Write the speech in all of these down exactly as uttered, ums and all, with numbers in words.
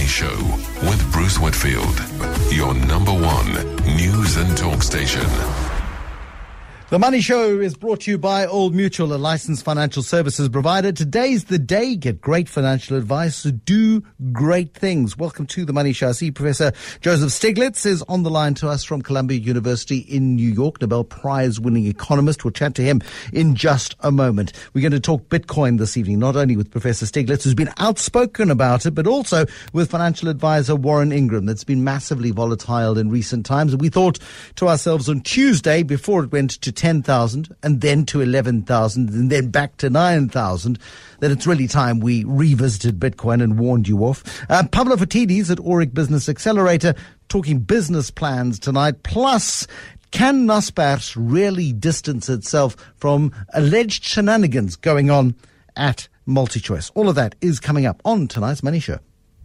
Show with Bruce Whitfield, your number one news and talk station. The Money Show is brought to you by Old Mutual, a licensed financial services provider. Today's the day. Get great financial advice. Do great things. Welcome to The Money Show. I see Professor Joseph Stiglitz is on the line to us from Columbia University in New York, Nobel Prize-winning economist. We'll chat to him in just a moment. We're going to talk Bitcoin this evening, not only with Professor Stiglitz, who's been outspoken about it, but also with financial advisor Warren Ingram. That's been massively volatile in recent times. And we thought to ourselves on Tuesday, before it went to ten thousand and then to eleven thousand and then back to nine thousand, that it's really time we revisited Bitcoin and warned you off. Uh, Pablo Fatidis at Auric Business Accelerator talking business plans tonight. Plus, can Naspers really distance itself from alleged shenanigans going on at MultiChoice? All of that is coming up on tonight's Money Show.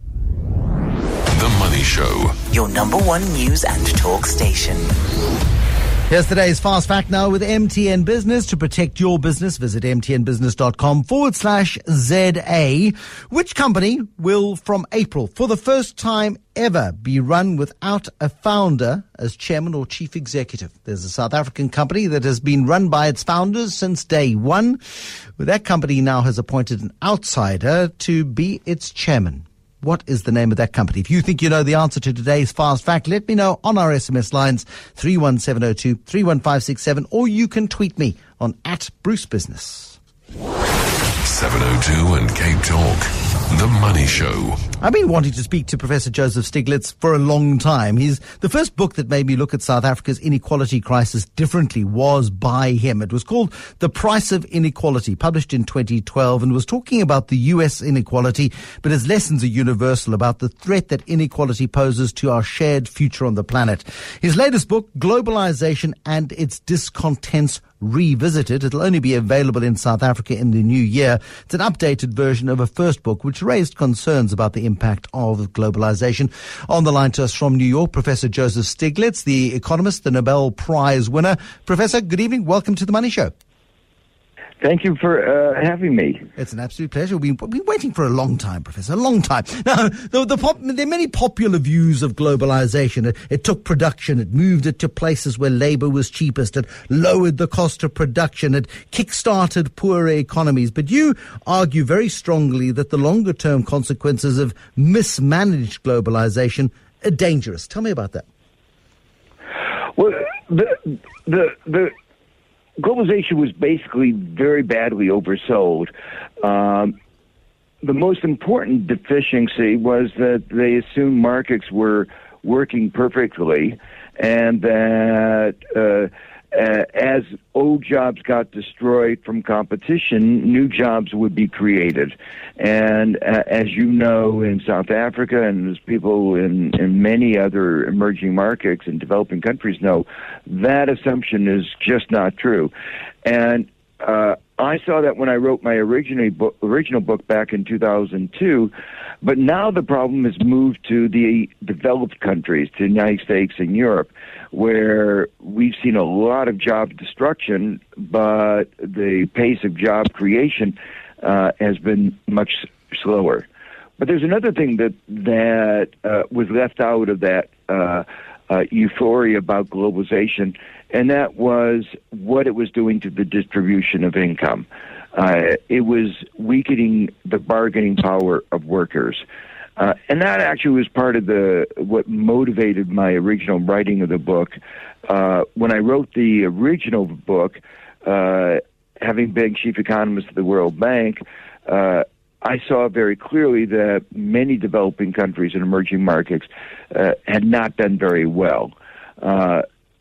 The Money Show. Your number one news and talk station. Here's today's Fast Fact now with M T N Business. To protect your business, visit mtnbusiness.com forward slash ZA. Which company will, from April, for the first time ever, be run without a founder as chairman or chief executive? There's a South African company that has been run by its founders since day one. But that company now has appointed an outsider to be its chairman. What is the name of that company? If you think you know the answer to today's Fast Fact, let me know on our S M S lines three one seven zero two, three one five six seven, or you can tweet me on at Bruce Business. seven oh two and Cape Talk, The Money Show. I've been wanting to speak to Professor Joseph Stiglitz for a long time. He's the first book that made me look at South Africa's inequality crisis differently was by him. It was called The Price of Inequality, published in twenty twelve, and was talking about the U S inequality, but his lessons are universal about the threat that inequality poses to our shared future on the planet. His latest book, Globalization and Its Discontents Revisited. It'll only be available in South Africa in the new year. It's an updated version of a first book which raised concerns about the impact of globalization. On the line to us from New York, Professor Joseph Stiglitz, the economist, the Nobel Prize winner. Professor, good evening. Welcome to the Money Show. Thank you for uh, having me. It's an absolute pleasure. We've been, been waiting for a long time, Professor, a long time. Now, the, the pop, there are many popular views of globalization. It, it took production, it moved it to places where labor was cheapest, it lowered the cost of production, it kick-started poorer economies. But you argue very strongly that the longer-term consequences of mismanaged globalization are dangerous. Tell me about that. Well, the the the... globalization was basically very badly oversold. Um, the most important deficiency was that they assumed markets were working perfectly, and that uh, uh, as old jobs got destroyed from competition, new jobs would be created. And uh, as you know, in South Africa, and as people in, in many other emerging markets and developing countries know, that assumption is just not true. And uh, I saw that when I wrote my original book, original book back in two thousand two, but now the problem has moved to the developed countries, to the United States and Europe, where we've seen a lot of job destruction, but the pace of job creation uh, has been much slower. But there's another thing that that uh, was left out of that uh, uh, euphoria about globalization, and that was what it was doing to the distribution of income. Uh, it was weakening the bargaining power of workers. Uh, and that actually was part of the what motivated my original writing of the book. Uh, when I wrote the original book, uh, having been chief economist of the World Bank, uh, I saw very clearly that many developing countries and emerging markets uh, had not done very well. Uh,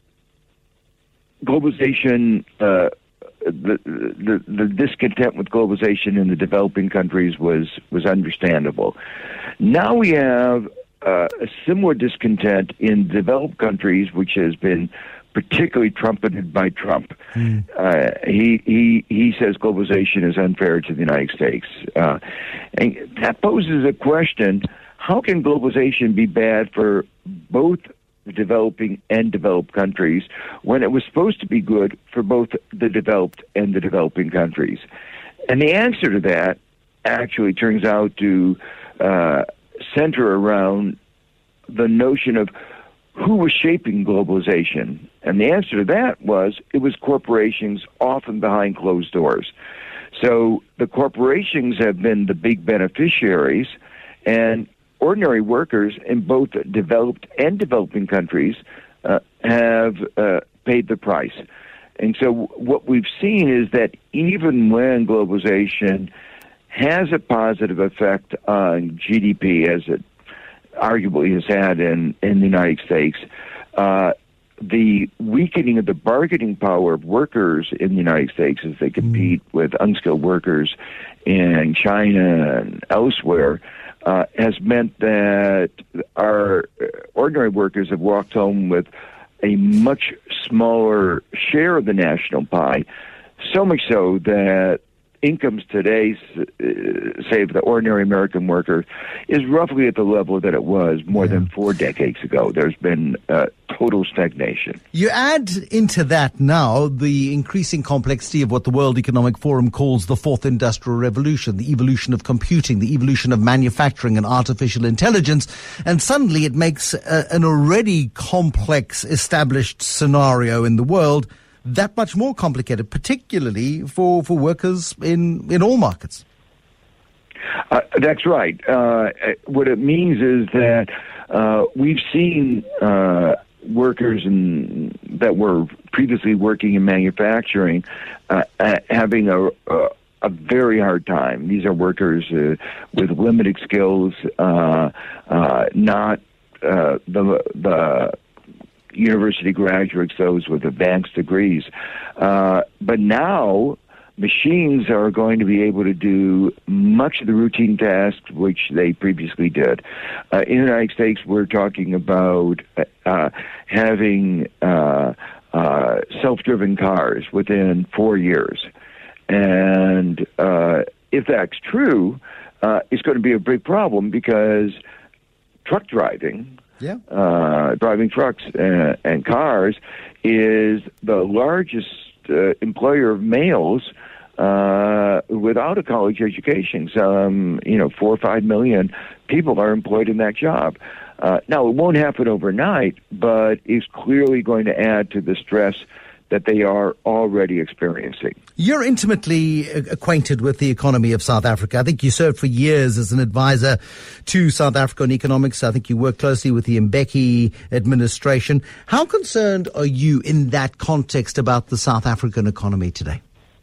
globalization, uh, the, the the discontent with globalization in the developing countries was was understandable. Now we have uh, a similar discontent in developed countries, which has been particularly trumpeted by Trump. Mm. Uh, he he he says globalization is unfair to the United States, uh, and that poses a question: how can globalization be bad for both the developing and developed countries when it was supposed to be good for both the developed and the developing countries? And the answer to that actually turns out to uh, center around the notion of who was shaping globalization. And the answer to that was it was corporations, often behind closed doors. So the corporations have been the big beneficiaries, and ordinary workers in both developed and developing countries uh, have uh, paid the price. And so what we've seen is that even when globalization has a positive effect on G D P, as it arguably has had in, in the United States, uh, the weakening of the bargaining power of workers in the United States as they compete mm. with unskilled workers in China and elsewhere uh, has meant that our ordinary workers have walked home with a much smaller share of the national pie, so much so that incomes today, uh, say, for the ordinary American worker, is roughly at the level that it was more yeah. than four decades ago. There's been uh, total stagnation. You add into that now the increasing complexity of what the World Economic Forum calls the fourth industrial revolution, the evolution of computing, the evolution of manufacturing and artificial intelligence, and suddenly it makes a, an already complex established scenario in the world that much more complicated, particularly for, for workers in, in all markets. Uh, that's right. Uh, what it means is that uh, we've seen uh, workers in, that were previously working in manufacturing uh, uh, having a, a, a very hard time. These are workers uh, with limited skills, uh, uh, not uh, the the university graduates, those with advanced degrees. Uh, but now machines are going to be able to do much of the routine tasks which they previously did. Uh, in the United States, we're talking about uh, having uh, uh, self-driven cars within four years. And uh, if that's true, uh, it's going to be a big problem because truck driving, Yeah. Uh, driving trucks and, and cars is the largest uh, employer of males uh, without a college education. Some, you know, four or five million people are employed in that job. Uh, now, it won't happen overnight, but it's clearly going to add to the stress that they are already experiencing. You're intimately acquainted with the economy of South Africa. I think you served for years as an advisor to South African economics. I think you work closely with the Mbeki administration. How concerned are you in that context about the South African economy today?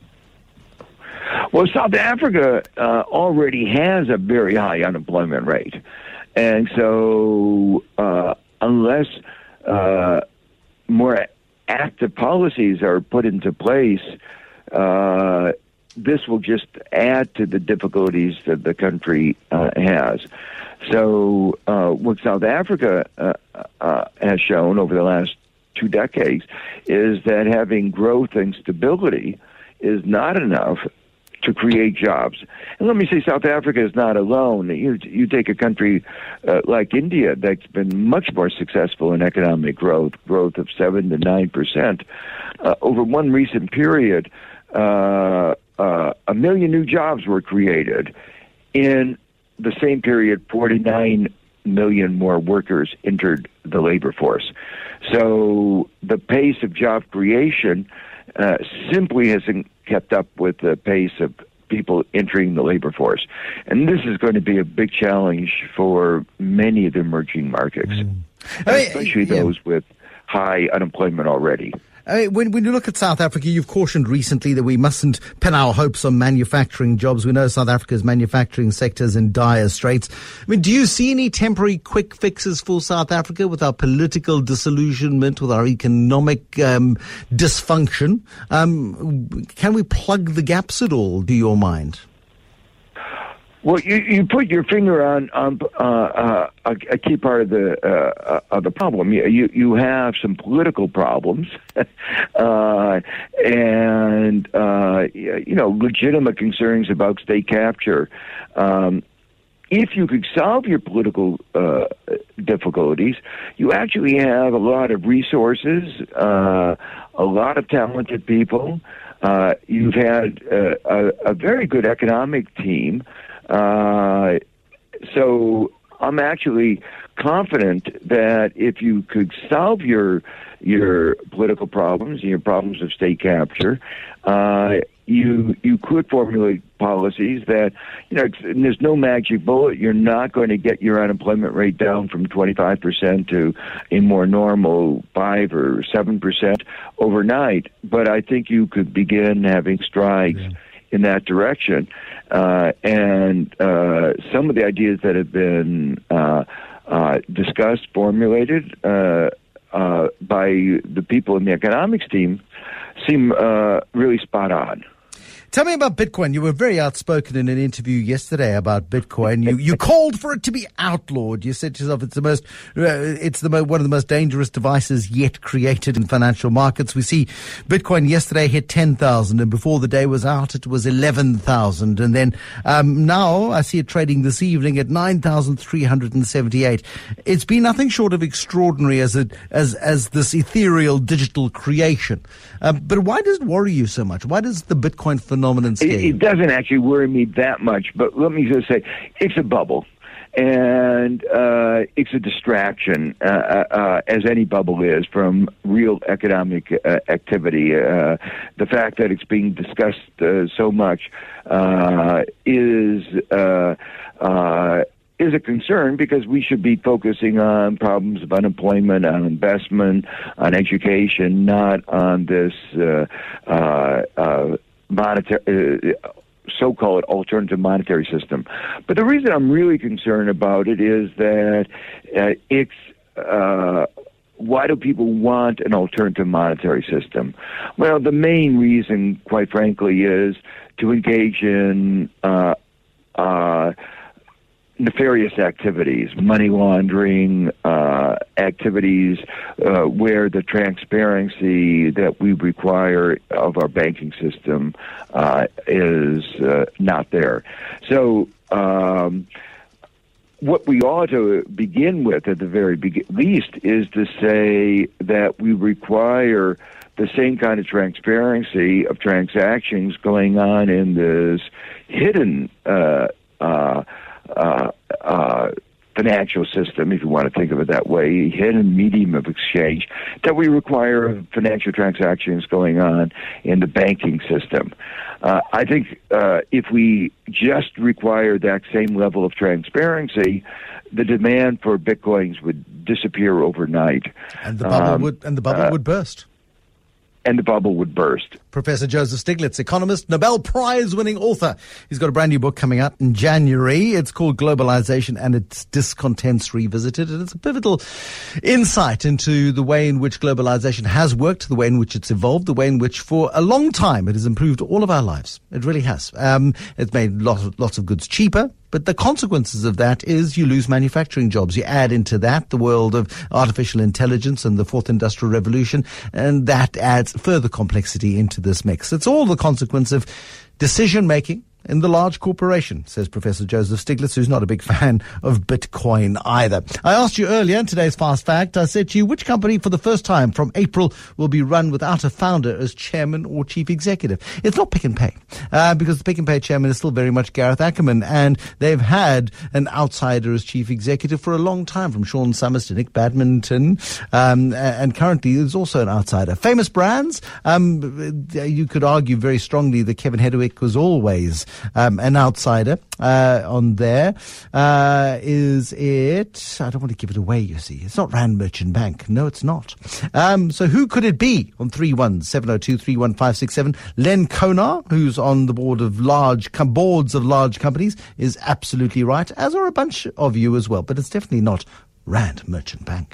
Well, South Africa uh, already has a very high unemployment rate. And so uh, unless uh, more active policies are put into place, uh, this will just add to the difficulties that the country uh, has. So uh, what South Africa uh, uh, has shown over the last two decades is that having growth and stability is not enough to create jobs. And let me say, South Africa is not alone. You, you take a country uh, like India that's been much more successful in economic growth, growth of seven to nine percent. Uh, over one recent period, uh, uh, a million new jobs were created. In the same period, forty-nine million more workers entered the labor force. So the pace of job creation uh, simply hasn't kept up with the pace of people entering the labor force. And this is going to be a big challenge for many of the emerging markets, mm. I mean, especially yeah. those with high unemployment already. I mean, when, when you look at South Africa, you've cautioned recently that we mustn't pin our hopes on manufacturing jobs. We know South Africa's manufacturing sector is in dire straits. I mean, do you see any temporary quick fixes for South Africa with our political disillusionment, with our economic um, dysfunction? Um, can we plug the gaps at all, to your mind? Well, you, you put your finger on, on uh, uh, a, a key part of the uh, of the problem. You you, you have some political problems, uh, and uh, you know legitimate concerns about state capture. Um, if you could solve your political uh, difficulties, you actually have a lot of resources, uh, a lot of talented people. Uh, you've had uh, a, a very good economic team. Uh, so I'm actually confident that if you could solve your your political problems and your problems of state capture, uh, you you could formulate policies that, you know, and there's no magic bullet. You're not going to get your unemployment rate down from twenty-five percent to a more normal five or seven percent overnight. But I think you could begin having strides yeah. in that direction. Uh, and uh, some of the ideas that have been uh, uh, discussed, formulated uh, uh, by the people in the economics team seem uh, really spot on. Tell me about Bitcoin. You were very outspoken in an interview yesterday about Bitcoin. You you called for it to be outlawed. You said to yourself, it's the most, uh, it's the mo- one of the most dangerous devices yet created in financial markets. We see Bitcoin yesterday hit ten thousand, and before the day was out, it was eleven thousand, and then um, now I see it trading this evening at nine thousand three hundred seventy-eight. It's been nothing short of extraordinary as it as as this ethereal digital creation. Uh, but why does it worry you so much? Why does the Bitcoin phenomenon It, it doesn't actually worry me that much, but let me just say, it's a bubble, and uh, it's a distraction, uh, uh, as any bubble is, from real economic uh, activity. Uh, the fact that it's being discussed uh, so much uh, is uh, uh, is a concern, because we should be focusing on problems of unemployment, on investment, on education, not on this uh, uh, uh, monetary, uh, so-called alternative monetary system. But the reason I'm really concerned about it is that uh, it's uh, why do people want an alternative monetary system? Well, the main reason, quite frankly, is to engage in uh, uh, nefarious activities, money laundering, uh, activities uh, where the transparency that we require of our banking system uh, is uh, not there. So um, what we ought to begin with, at the very be- least, is to say that we require the same kind of transparency of transactions going on in this hidden uh, uh Uh, uh, financial system, if you want to think of it that way, hidden medium of exchange, that we require of financial transactions going on in the banking system. Uh, I think uh, if we just require that same level of transparency, the demand for bitcoins would disappear overnight, and the bubble um, would and the bubble uh, would burst. And the bubble would burst. Professor Joseph Stiglitz, economist, Nobel Prize-winning author. He's got a brand new book coming out in January. It's called Globalization and Its Discontents Revisited. And it's a pivotal insight into the way in which globalization has worked, the way in which it's evolved, the way in which for a long time it has improved all of our lives. It really has. Um, it's made lots of, lots of goods cheaper. But the consequences of that is you lose manufacturing jobs. You add into that the world of artificial intelligence and the fourth industrial revolution, and that adds further complexity into this mix. It's all the consequence of decision-making in the large corporation, says Professor Joseph Stiglitz, who's not a big fan of Bitcoin either. I asked you earlier in today's Fast Fact, I said to you, which company for the first time from April will be run without a founder as chairman or chief executive? It's not Pick and Pay, uh, because the Pick and Pay chairman is still very much Gareth Ackerman, and they've had an outsider as chief executive for a long time, from Sean Summers to Nick Badminton, um, and currently there's also an outsider. Famous brands, um, you could argue very strongly that Kevin Hedwick was always Um, an outsider uh, on there. Uh, is it? I don't want to give it away, you see. It's not Rand Merchant Bank. No, it's not. Um, so who could it be on three one seven oh two three one five six seven? Len Konar, who's on the board of large com- boards of large companies, is absolutely right, as are a bunch of you as well. But it's definitely not Rand Merchant Bank.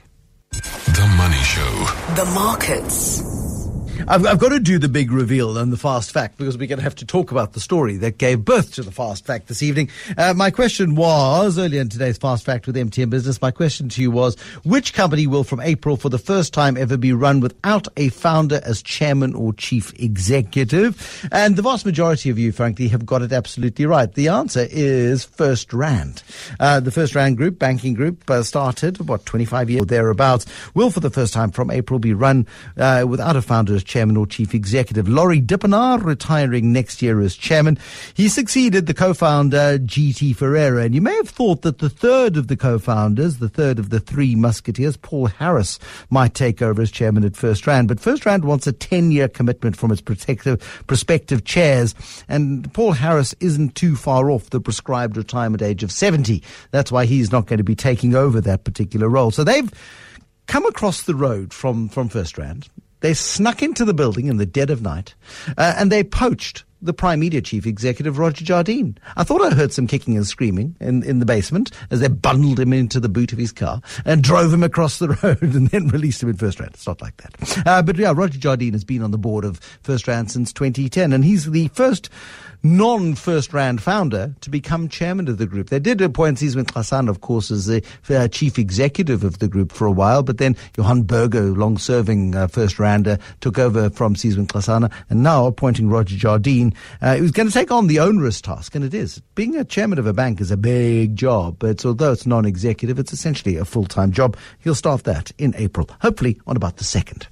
The Money Show. The markets. I've, I've got to do the big reveal and the fast fact, because we're going to have to talk about the story that gave birth to the fast fact this evening. Uh, my question was, earlier in today's fast fact with M T N Business, my question to you was, which company will from April for the first time ever be run without a founder as chairman or chief executive? And the vast majority of you, frankly, have got it absolutely right. The answer is First Rand. Uh, the First Rand Group, banking group, uh, started, what, twenty-five years or thereabouts, will for the first time from April be run uh, without a founder as chairman or chief executive. Laurie Dippenaar retiring next year as chairman. He succeeded the co-founder G T Ferreira. And you may have thought that the third of the co-founders, the third of the three musketeers, Paul Harris, might take over as chairman at First Rand. But First Rand wants a ten-year commitment from its protective, prospective chairs. And Paul Harris isn't too far off the prescribed retirement age of seventy. That's why he's not going to be taking over that particular role. So they've come across the road from, from First Rand. They snuck into the building in the dead of night, uh, and they poached the Prime Media chief executive, Roger Jardine. I thought I heard some kicking and screaming in, in the basement as they bundled him into the boot of his car and drove him across the road and then released him in First Rand. It's not like that. Uh, but yeah, Roger Jardine has been on the board of First Rand since twenty ten, and he's the first non-First Rand founder to become chairman of the group. They did appoint Sizwe Nxasana, of course, as the uh, chief executive of the group for a while, but then Johan Burger, long-serving uh, First Rander, took over from Sizwe Nxasana, and now appointing Roger Jardine, uh, who's going to take on the onerous task, and it is. Being a chairman of a bank is a big job, but although it's non-executive, it's essentially a full-time job. He'll start that in April, hopefully on about the second.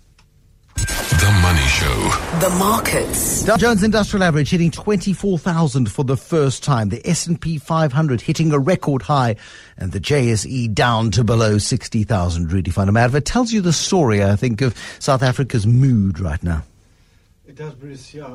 The Money Show. The markets. Dow Jones Industrial Average hitting twenty-four thousand for the first time. The S and P five hundred hitting a record high, and the J S E down to below sixty thousand. Rudy van der Merwe tells you the story, I think, of South Africa's mood right now. It does, Bruce, yeah.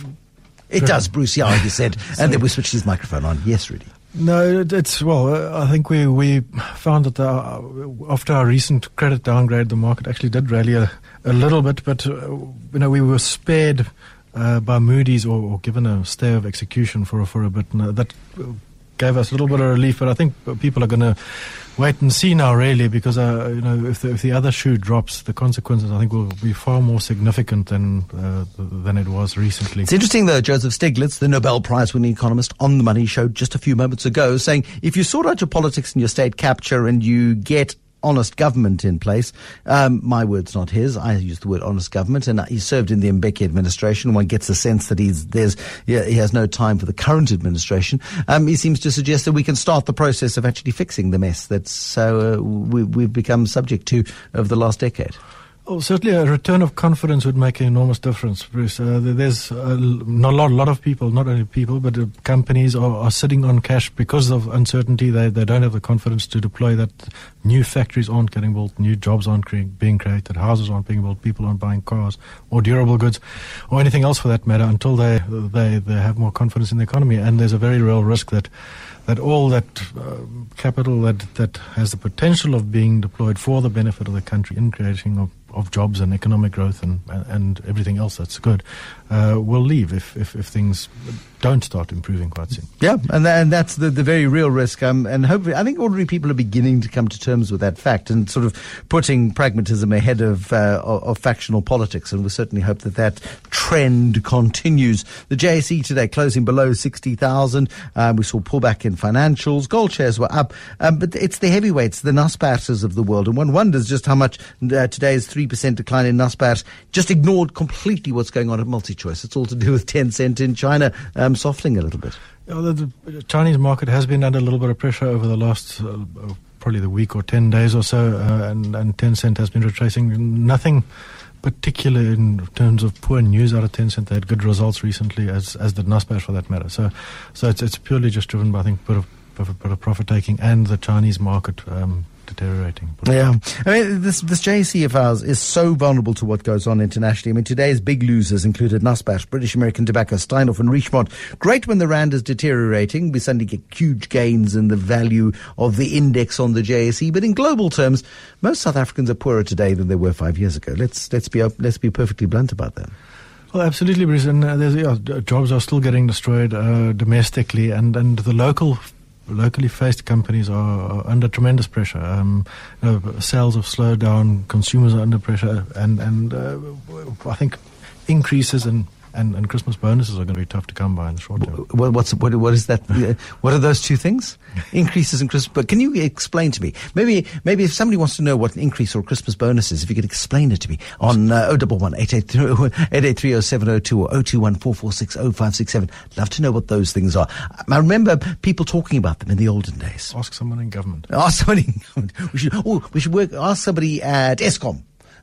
It does, Bruce, yeah, you said. And then we switched his microphone on. Yes, Rudy. No, it's, well, uh, I think we, we found that uh, after our recent credit downgrade, the market actually did rally a, a little bit, but, uh, you know, we were spared uh, by Moody's or, or given a stay of execution for, for a bit. And that gave us a little bit of relief, but I think people are going to wait and see now, really, because, uh, you know, if the, if the other shoe drops, the consequences, I think, will be far more significant than uh, than it was recently. It's interesting, though, Joseph Stiglitz, the Nobel Prize-winning economist, on The Money Show just a few moments ago, saying if you sort out your politics and your state capture and you get honest government in place. Um, my word's not his. I use the word honest government, and he served in the Mbeki administration. One gets a sense that he's there's yeah, he has no time for the current administration. Um, he seems to suggest that we can start the process of actually fixing the mess that's so uh, we, we've become subject to over the last decade. Oh, certainly a return of confidence would make an enormous difference, Bruce. Uh, there's a not a lot, lot of people, not only people, but uh, companies are, are sitting on cash because of uncertainty. They they don't have the confidence to deploy that. New factories aren't getting built, new jobs aren't cre- being created, houses aren't being built, people aren't buying cars or durable goods or anything else for that matter until they they, they have more confidence in the economy. And there's a very real risk that that all that uh, capital that, that has the potential of being deployed for the benefit of the country in creating of of jobs and economic growth and and everything else that's good, uh, will leave if, if, if things don't start improving quite soon. Yeah, and and that's the, the very real risk. Um, and hopefully, I think ordinary people are beginning to come to terms with that fact and sort of putting pragmatism ahead of uh, of, of factional politics. And we certainly hope that that trend continues. The J S E today closing below sixty thousand. Um, we saw pullback in financials. Gold shares were up, um, but it's the heavyweights, the Naspers of the world, and one wonders just how much uh, today's three percent decline in Naspers just ignored completely what's going on at MultiChoice. It's all to do with Tencent in China um, softening a little bit. Yeah, the, the Chinese market has been under a little bit of pressure over the last uh, probably the week or ten days or so, uh, and, and Tencent has been retracing. Nothing particular in terms of poor news out of Tencent. They had good results recently, as as did Naspers for that matter. So, so it's it's purely just driven by, I think, a bit of, bit of, bit of profit taking and the Chinese market Um, deteriorating. Yeah. I mean, this, this J S E of ours is so vulnerable to what goes on internationally. I mean, today's big losers included Naspers, British American Tobacco, Steinhoff and Richemont. Great when the rand is deteriorating. We suddenly get huge gains in the value of the index on the J S E. But in global terms, most South Africans are poorer today than they were five years ago. Let's, let's be, let's be perfectly blunt about that. Well, absolutely, Bruce. And uh, there's, yeah, jobs are still getting destroyed uh, domestically, and, and the local locally faced companies are, are under tremendous pressure. Um, you know, sales have slowed down, consumers are under pressure, and, and uh, I think increases in And, and Christmas bonuses are going to be tough to come by in the short term. What, what's, what, what is that? What are those two things? Increases in Christmas. But can you explain to me? Maybe, maybe if somebody wants to know what an increase or Christmas bonus is, if you could explain it to me on uh, oh one one, eight eight three oh seven oh two or oh two one, four four six oh five six seven. Love to know what those things are. I remember people talking about them in the olden days. Ask someone in government. Ask somebody in government. We should, oh, we should work, ask somebody at Eskom.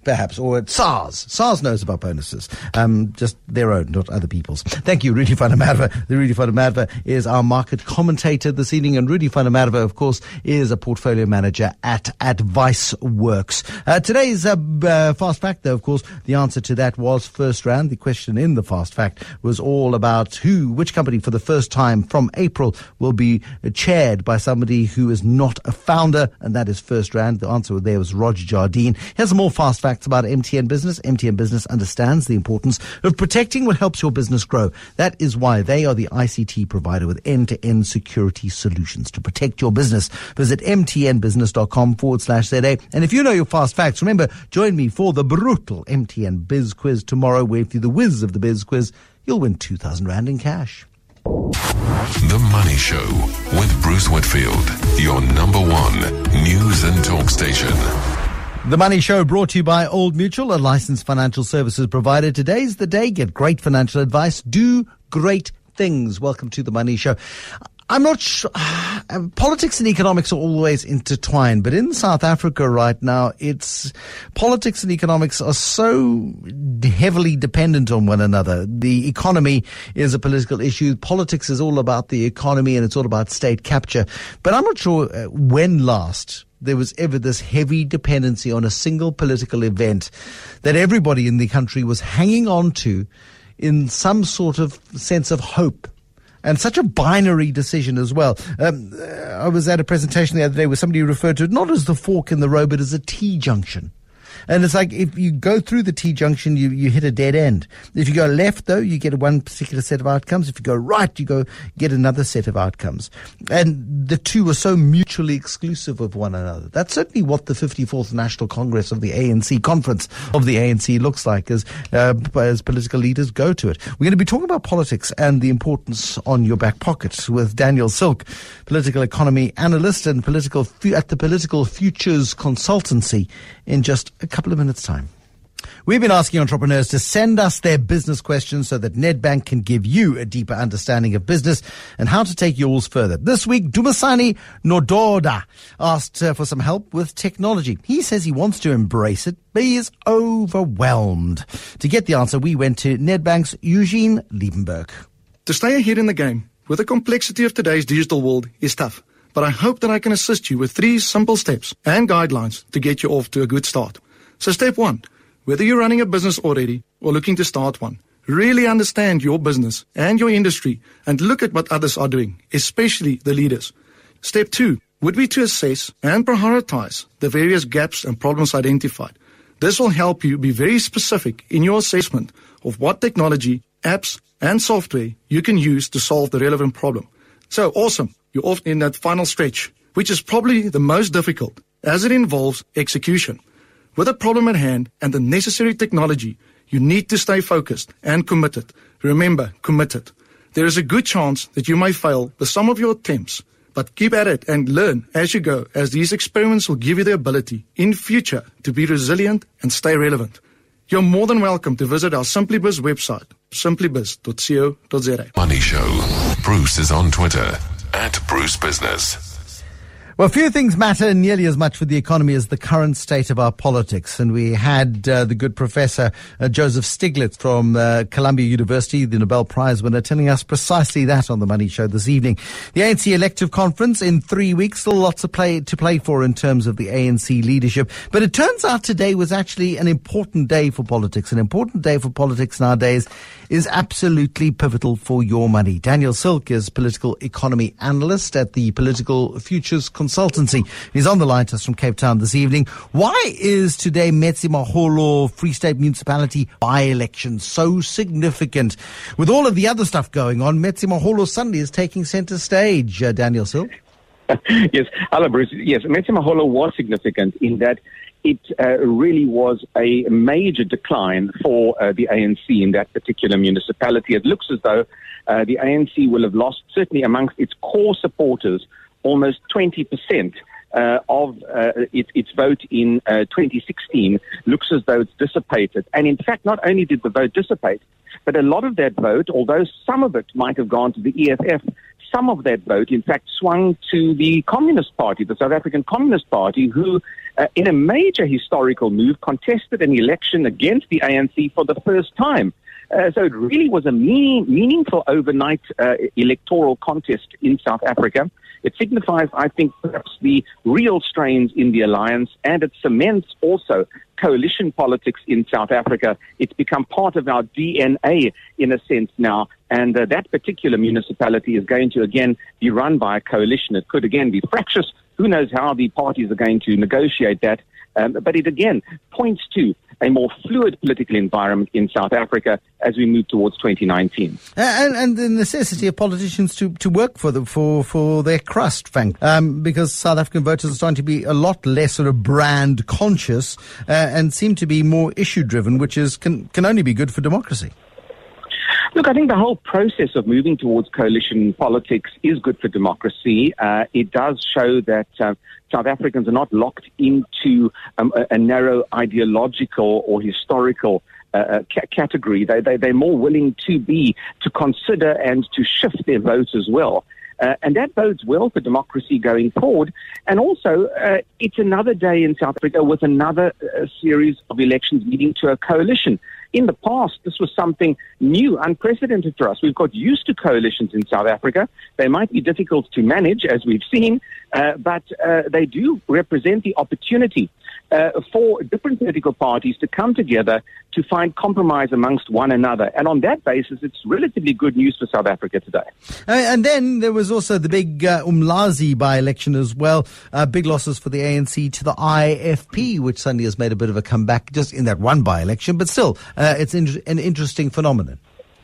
perhaps, or at SARS. SARS knows about bonuses, um, just their own, not other people's. Thank you, Rudy van der Merwe. The Rudy van der Merwe is our market commentator this evening, and Rudy van der Merwe, of course, is a portfolio manager at AdviceWorks. Uh, today's uh, uh, Fast Fact, though, of course, the answer to that was FirstRand. The question in the Fast Fact was all about who, which company for the first time from April will be chaired by somebody who is not a founder, and that is FirstRand. The answer there was Roger Jardine. Here's some more fast facts about M T N Business. M T N Business understands the importance of protecting what helps your business grow. That is why they are the I C T provider with end-to-end security solutions to protect your business. Visit mtnbusiness.com forward slash ZA. And if you know your fast facts, remember, join me for the brutal M T N Biz Quiz tomorrow, where through the whiz of the Biz Quiz, you'll win two thousand rand in cash. The Money Show with Bruce Whitfield, your number one news and talk station. The Money Show brought to you by Old Mutual, a licensed financial services provider. Today's the day. Get great financial advice. Do great things. Welcome to The Money Show. I'm not sure. Politics and economics are always intertwined, but in South Africa right now, it's politics and economics are so heavily dependent on one another. The economy is a political issue. Politics is all about the economy, and it's all about state capture. But I'm not sure when last there was ever this heavy dependency on a single political event that everybody in the country was hanging on to in some sort of sense of hope. And such a binary decision as well. Um, I was at a presentation the other day where somebody referred to it not as the fork in the road, but as a T-junction. And it's like if you go through the T-junction, you, you hit a dead end. If you go left, though, you get one particular set of outcomes. If you go right, you go get another set of outcomes. And the two are so mutually exclusive of one another. That's certainly what the fifty-fourth National Congress of the A N C, conference of the A N C, looks like as, uh, as political leaders go to it. We're going to be talking about politics and the importance on your back pocket with Daniel Silk, political economy analyst and political fu- at the Political Futures Consultancy, in just a couple of minutes' time. We've been asking entrepreneurs to send us their business questions so that Nedbank can give you a deeper understanding of business and how to take yours further. This week, Dumisani Nododa asked uh, for some help with technology. He says he wants to embrace it, but he is overwhelmed. To get the answer, we went to Nedbank's Eugene Liebenberg. To stay ahead in the game with the complexity of today's digital world is tough, but I hope that I can assist you with three simple steps and guidelines to get you off to a good start. So step one, whether you're running a business already or looking to start one, really understand your business and your industry and look at what others are doing, especially the leaders. Step two would be to assess and prioritize the various gaps and problems identified. This will help you be very specific in your assessment of what technology, apps, and software you can use to solve the relevant problem. So awesome, you're off in that final stretch, which is probably the most difficult as it involves execution. With a problem at hand and the necessary technology, you need to stay focused and committed. Remember, committed. There is a good chance that you may fail with some of your attempts, but keep at it and learn as you go, as these experiments will give you the ability in future to be resilient and stay relevant. You're more than welcome to visit our SimplyBiz website, simplybiz dot co dot za. Money Show. Bruce is on Twitter at Bruce Business. Well, few things matter nearly as much for the economy as the current state of our politics. And we had uh, the good professor uh, Joseph Stiglitz from uh, Columbia University, the Nobel Prize winner, telling us precisely that on The Money Show this evening. The A N C elective conference in three weeks, still lots to play, to play for in terms of the A N C leadership. But it turns out today was actually an important day for politics. An important day for politics nowadays is absolutely pivotal for your money. Daniel Silk is political economy analyst at the Political Futures Consultancy. He's on the line to us from Cape Town this evening. Why is today Metsimaholo Free State Municipality by-election so significant? With all of the other stuff going on, Metsimaholo suddenly is taking center stage. Uh, Daniel Silk? Yes. Hello, Bruce. Yes, Metsimaholo was significant in that it uh, really was a major decline for uh, the A N C in that particular municipality. It looks as though uh, the A N C will have lost, certainly amongst its core supporters, almost twenty percent uh, of uh, it, its vote in uh, twenty sixteen. Looks as though it's dissipated. And in fact, not only did the vote dissipate, but a lot of that vote, although some of it might have gone to the E F F, some of that vote, in fact, swung to the Communist Party, the South African Communist Party, who, uh, in a major historical move, contested an election against the A N C for the first time. Uh, so it really was a meaning, meaningful overnight uh, electoral contest in South Africa. It signifies, I think, perhaps the real strains in the alliance, and it cements also coalition politics in South Africa. It's become part of our D N A in a sense now, and uh, that particular municipality is going to again be run by a coalition. It could again be fractious. Who knows how the parties are going to negotiate that? Um, but it again points to a more fluid political environment in South Africa as we move towards twenty nineteen. And, and the necessity of politicians to, to work for the, for, for their crust, Frank, um, because South African voters are starting to be a lot less sort of brand conscious uh, and seem to be more issue driven, which is can, can only be good for democracy. Look, I think the whole process of moving towards coalition politics is good for democracy. Uh, it does show that uh, South Africans are not locked into um, a, a narrow ideological or historical uh, ca- category. They, they, they're more willing to be, to consider and to shift their votes as well. Uh, and that bodes well for democracy going forward. And also, uh, it's another day in South Africa with another uh, series of elections leading to a coalition. In the past, this was something new, unprecedented for us. We've got used to coalitions in South Africa. They might be difficult to manage, as we've seen, uh, but uh, they do represent the opportunity uh, for different political parties to come together to find compromise amongst one another. And on that basis, it's relatively good news for South Africa today. Uh, and then there was also the big uh, Umlazi by-election as well. Uh, big losses for the A N C to the I F P, which suddenly has made a bit of a comeback just in that one by-election, but still, Uh, it's in- an interesting phenomenon.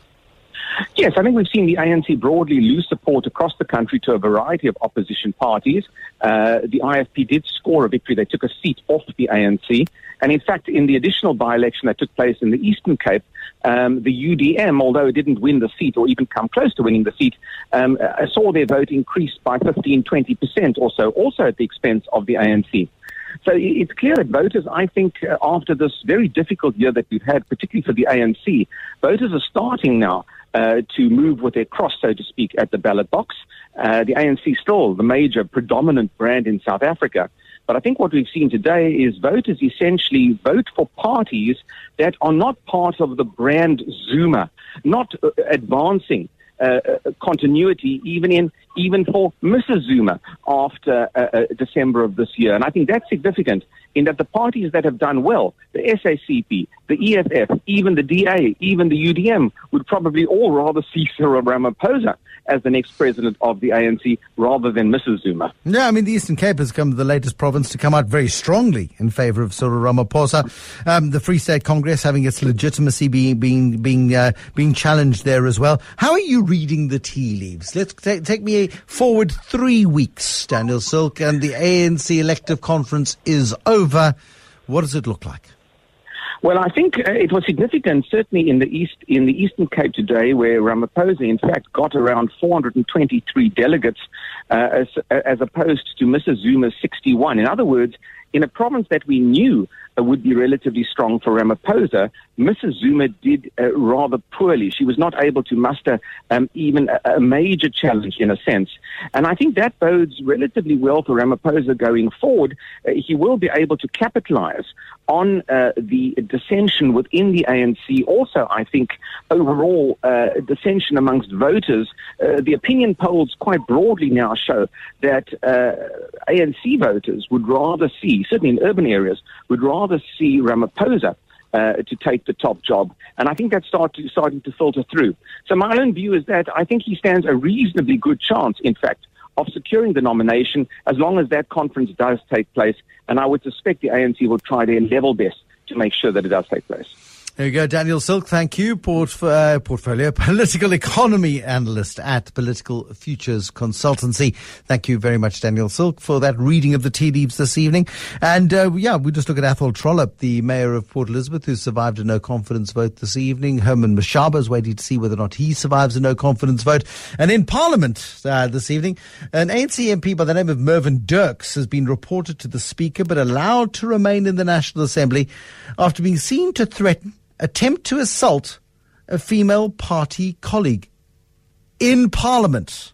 Yes, I think we've seen the A N C broadly lose support across the country to a variety of opposition parties. Uh, the I F P did score a victory. They took a seat off the A N C. And in fact, in the additional by-election that took place in the Eastern Cape, um, the U D M, although it didn't win the seat or even come close to winning the seat, um, uh, saw their vote increase by fifteen, twenty percent or so, also at the expense of the A N C. So it's clear that voters, I think, uh, after this very difficult year that we've had, particularly for the A N C, voters are starting now uh, to move with their cross, so to speak, at the ballot box. Uh, the A N C still the major predominant brand in South Africa. But I think what we've seen today is voters essentially vote for parties that are not part of the brand Zuma, not uh, advancing Uh, continuity, even in even for Missus Zuma after uh, uh, December of this year. And I think that's significant in that the parties that have done well, the S A C P, the E F F, even the D A, even the U D M, would probably all rather see Cyril Ramaphosa as the next president of the A N C rather than Missus Zuma. Yeah, I mean, the Eastern Cape has become the latest province to come out very strongly in favour of Cyril Ramaphosa. Um, the Free State Congress having its legitimacy being being being uh, being challenged there as well. How are you reading the tea leaves? Let's take, take me forward three weeks, Daniel Silk, and the A N C elective conference is over. What does it look like? Well, I think uh, it was significant, certainly in the East, in the Eastern Cape today, where Ramaphosa, in fact, got around four hundred twenty-three delegates, uh, as, as opposed to Missus Zuma's sixty-one. In other words, in a province that we knew uh, would be relatively strong for Ramaphosa, Missus Zuma did uh, rather poorly. She was not able to muster um, even a, a major challenge, in a sense. And I think that bodes relatively well for Ramaphosa going forward. Uh, he will be able to capitalize on uh, the dissension within the A N C. Also, I think, overall uh, dissension amongst voters. Uh, the opinion polls quite broadly now show that uh, A N C voters would rather see, certainly in urban areas, would rather see Ramaphosa Uh, to take the top job. And I think that's start to, starting to filter through. So my own view is that I think he stands a reasonably good chance, in fact, of securing the nomination as long as that conference does take place. And I would suspect the A N C will try their level best to make sure that it does take place. There you go, Daniel Silk. Thank you, Portf- uh, portfolio political economy analyst at Political Futures Consultancy. Thank you very much, Daniel Silk, for that reading of the tea leaves this evening. And uh, yeah, we just look at Athol Trollip, the mayor of Port Elizabeth, who survived a no confidence vote this evening. Herman Mashaba is waiting to see whether or not he survives a no confidence vote. And in Parliament uh, this evening, an A N C M P by the name of Mervyn Dirks has been reported to the Speaker but allowed to remain in the National Assembly after being seen to threaten attempt to assault a female party colleague in Parliament.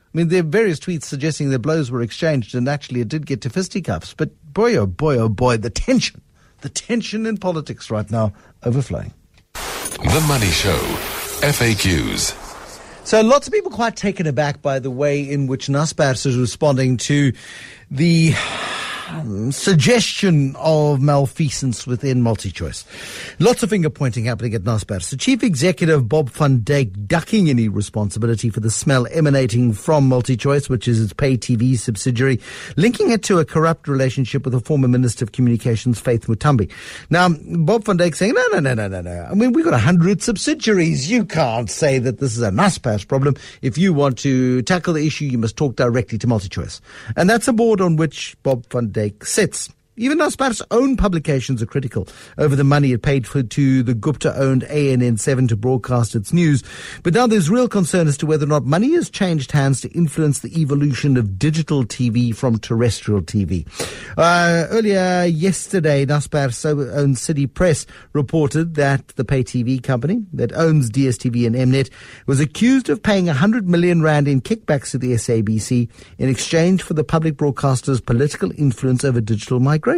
I mean, there are various tweets suggesting that blows were exchanged, and actually it did get to fisticuffs. But boy, oh boy, oh boy, the tension, the tension in politics right now overflowing. The Money Show, F A Qs. So lots of people quite taken aback by the way in which Naspers is responding to the um, suggestion of malfeasance within MultiChoice. Lots of finger pointing happening at Naspers. The chief executive, Bob van Dijk, ducking any responsibility for the smell emanating from MultiChoice, which is its pay T V subsidiary, linking it to a corrupt relationship with the former Minister of Communications, Faith Mutambi. Now, Bob van Dijk saying, no, no, no, no, no, no. I mean, we've got a hundred subsidiaries. You can't say that this is a Naspers problem. If you want to tackle the issue, you must talk directly to MultiChoice. And that's a board on which Bob van Dijk sits. Even Naspers' own publications are critical over the money it paid for to the Gupta-owned A N N seven to broadcast its news. But now there's real concern as to whether or not money has changed hands to influence the evolution of digital T V from terrestrial T V. Uh, earlier yesterday, Naspers' own City Press reported that the pay T V company that owns D S T V and Mnet was accused of paying one hundred million rand in kickbacks to the S A B C in exchange for the public broadcaster's political influence over digital migration.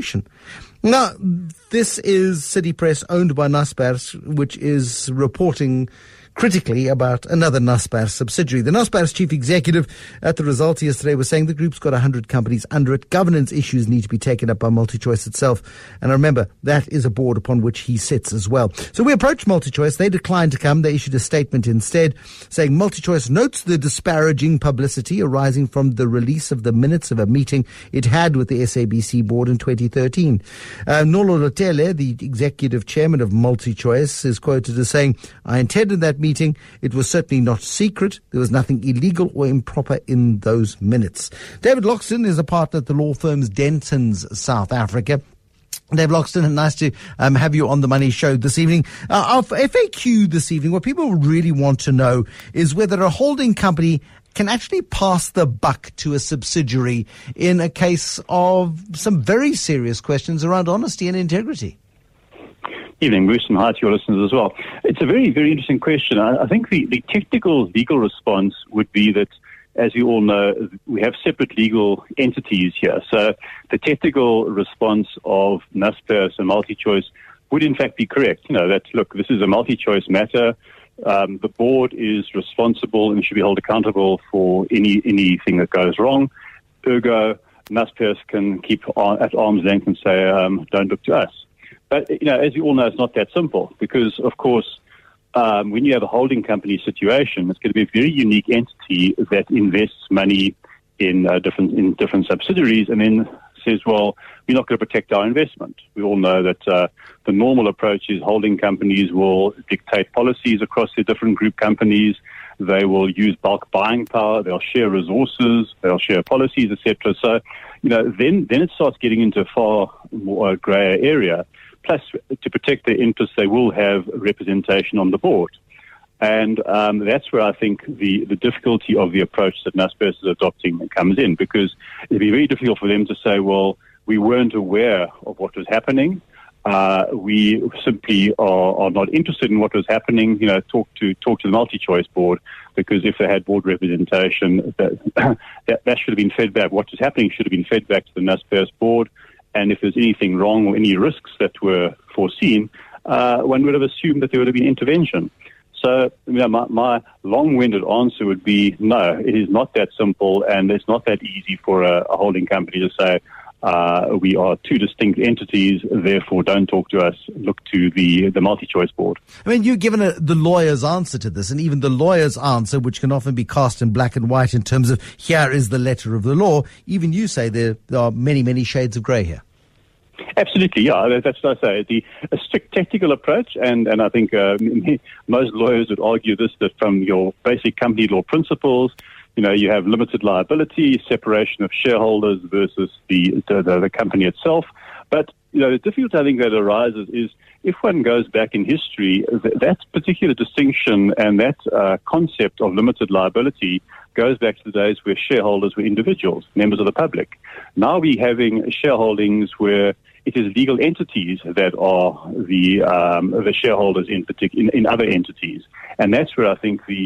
Now, this is City Press owned by Naspers, which is reporting critically about another Naspers subsidiary. The Naspers chief executive at the result yesterday was saying the group's got one hundred companies under it. Governance issues need to be taken up by MultiChoice itself. And remember, that is a board upon which he sits as well. So we approached MultiChoice. They declined to come. They issued a statement instead saying MultiChoice notes the disparaging publicity arising from the release of the minutes of a meeting it had with the S A B C board in twenty thirteen. Uh, Nolo Lotele, the executive chairman of MultiChoice, is quoted as saying, I attended that meeting. It was certainly not secret. There was nothing illegal or improper in those minutes. David Loxton is a partner at the law firm's Dentons South Africa. Dave Loxton, nice to um, have you on the Money Show this evening. Uh, our F A Q this evening, what people really want to know is whether a holding company can actually pass the buck to a subsidiary in a case of some very serious questions around honesty and integrity. Evening, Bruce, and hi to your listeners as well. It's a very, very interesting question. I, I think the, the technical legal response would be that, as you all know, we have separate legal entities here. So the technical response of Naspers and MultiChoice would in fact be correct. You know, that, look, this is a MultiChoice matter. Um, the board is responsible and should be held accountable for any anything that goes wrong. Ergo, Naspers can keep on, at arm's length and say, um, don't look to us. But, you know, as you all know, it's not that simple because, of course, um, when you have a holding company situation, it's going to be a very unique entity that invests money in uh, different in different subsidiaries and then says, well, we're not going to protect our investment. We all know that uh, the normal approach is holding companies will dictate policies across their different group companies. They will use bulk buying power. They'll share resources. They'll share policies, et cetera. So, you know, then, then it starts getting into a far more grayer area. Plus, to protect their interests, they will have representation on the board. And um, that's where I think the, the difficulty of the approach that Naspers is adopting comes in, because it'd be very difficult for them to say, well, we weren't aware of what was happening. Uh, we simply are, are not interested in what was happening. You know, talk to talk to the MultiChoice board, because if they had board representation, that, that, that should have been fed back. What was happening should have been fed back to the Naspers board. And if there's anything wrong or any risks that were foreseen, uh, one would have assumed that there would have been intervention. So, you know, my, my long-winded answer would be no, it is not that simple, and it's not that easy for a, a holding company to say, uh, we are two distinct entities, therefore don't talk to us, look to the, the MultiChoice board. I mean, you've given a, the lawyer's answer to this, and even the lawyer's answer, which can often be cast in black and white in terms of here is the letter of the law, even you say there, there are many, many shades of grey here. Absolutely, yeah, that's what I say. The a strict technical approach, and, and I think uh, most lawyers would argue this, that from your basic company law principles, you know, you have limited liability, separation of shareholders versus the, the, the company itself. But, you know, the difficulty I think that arises is if one goes back in history, th- that particular distinction and that uh, concept of limited liability goes back to the days where shareholders were individuals, members of the public. Now we're having shareholdings where it is legal entities that are the um, the shareholders in, partic- in in other entities, and that's where I think the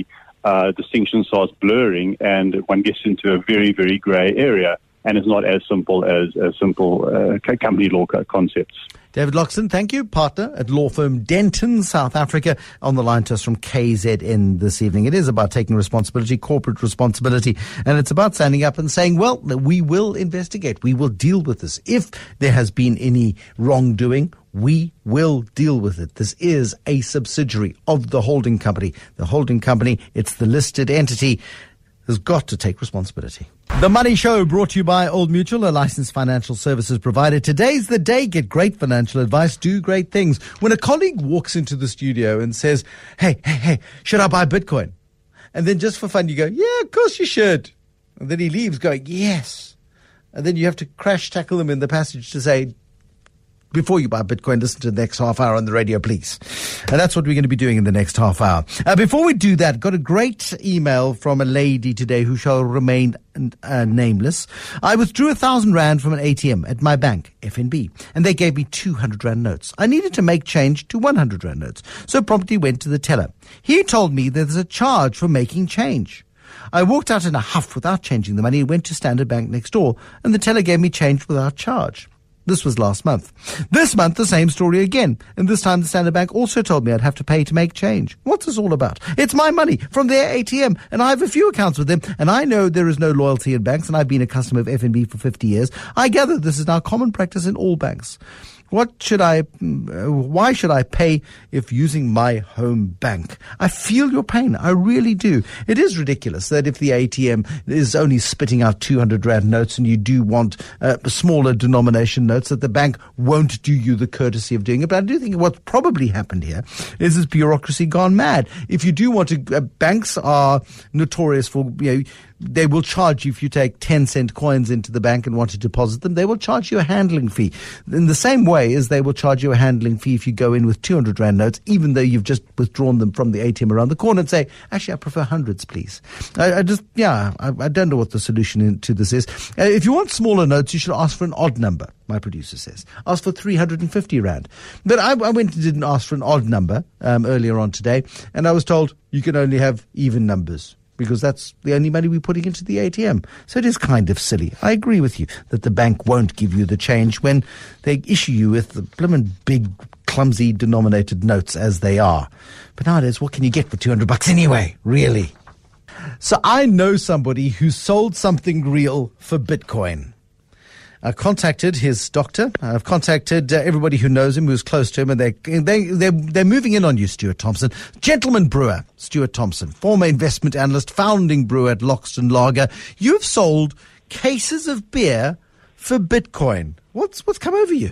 uh, distinction starts blurring and one gets into a very, very grey area, and it's not as simple as, as simple uh, company law concepts. David Loxton, thank you. Partner at law firm Denton, South Africa, on the line to us from K Z N this evening. It is about taking responsibility, corporate responsibility, and it's about standing up and saying, well, we will investigate. We will deal with this. If there has been any wrongdoing, we will deal with it. This is a subsidiary of the holding company. The holding company, it's the listed entity, has got to take responsibility. The Money Show, brought to you by Old Mutual, a licensed financial services provider. Today's the day. Get great financial advice. Do great things. When a colleague walks into the studio and says, hey, hey, hey, should I buy Bitcoin? And then just for fun, you go, yeah, of course you should. And then he leaves going, yes. And then you have to crash tackle him in the passage to say, before you buy Bitcoin, listen to the next half hour on the radio, please. And that's what we're going to be doing in the next half hour. Uh, before we do that, got a great email from a lady today who shall remain uh, nameless. I withdrew a thousand rand from an A T M at my bank, F N B, and they gave me two hundred rand notes. I needed to make change to one hundred rand notes, so promptly went to the teller. He told me there's a charge for making change. I walked out in a huff without changing the money, went to Standard Bank next door, and the teller gave me change without charge. This was last month. This month, the same story again. And this time, the Standard Bank also told me I'd have to pay to make change. What's this all about? It's my money from their A T M, and I have a few accounts with them, and I know there is no loyalty in banks, and I've been a customer of F N B for fifty years. I gather this is now common practice in all banks. What should I, why should I pay if using my home bank? I feel your pain. I really do. It is ridiculous that if the A T M is only spitting out two hundred rand notes and you do want uh, smaller denomination notes, that the bank won't do you the courtesy of doing it. But I do think what's probably happened here is this bureaucracy gone mad. If you do want to, uh, banks are notorious for, you know, they will charge you if you take ten cent coins into the bank and want to deposit them. They will charge you a handling fee. In the same way as they will charge you a handling fee if you go in with two hundred rand notes, even though you've just withdrawn them from the A T M around the corner, and say, actually, I prefer hundreds, please. I, I just, yeah, I, I don't know what the solution to this is. Uh, if you want smaller notes, you should ask for an odd number, my producer says. Ask for three hundred fifty rand. But I, I went and didn't ask for an odd number um, earlier on today, and I was told you can only have even numbers, because that's the only money we're putting into the A T M. So it is kind of silly. I agree with you that the bank won't give you the change when they issue you with the blimmin' big, clumsy denominated notes as they are. But nowadays, what can you get for two hundred bucks anyway, really? So I know somebody who sold something real for Bitcoin. I contacted his doctor. I've contacted uh, everybody who knows him, who's close to him, and they they they're, they're moving in on you, Stuart Thompson. Gentleman brewer, Stuart Thompson, former investment analyst, founding brewer at Loxton Lager. You've sold cases of beer for Bitcoin. What's what's come over you?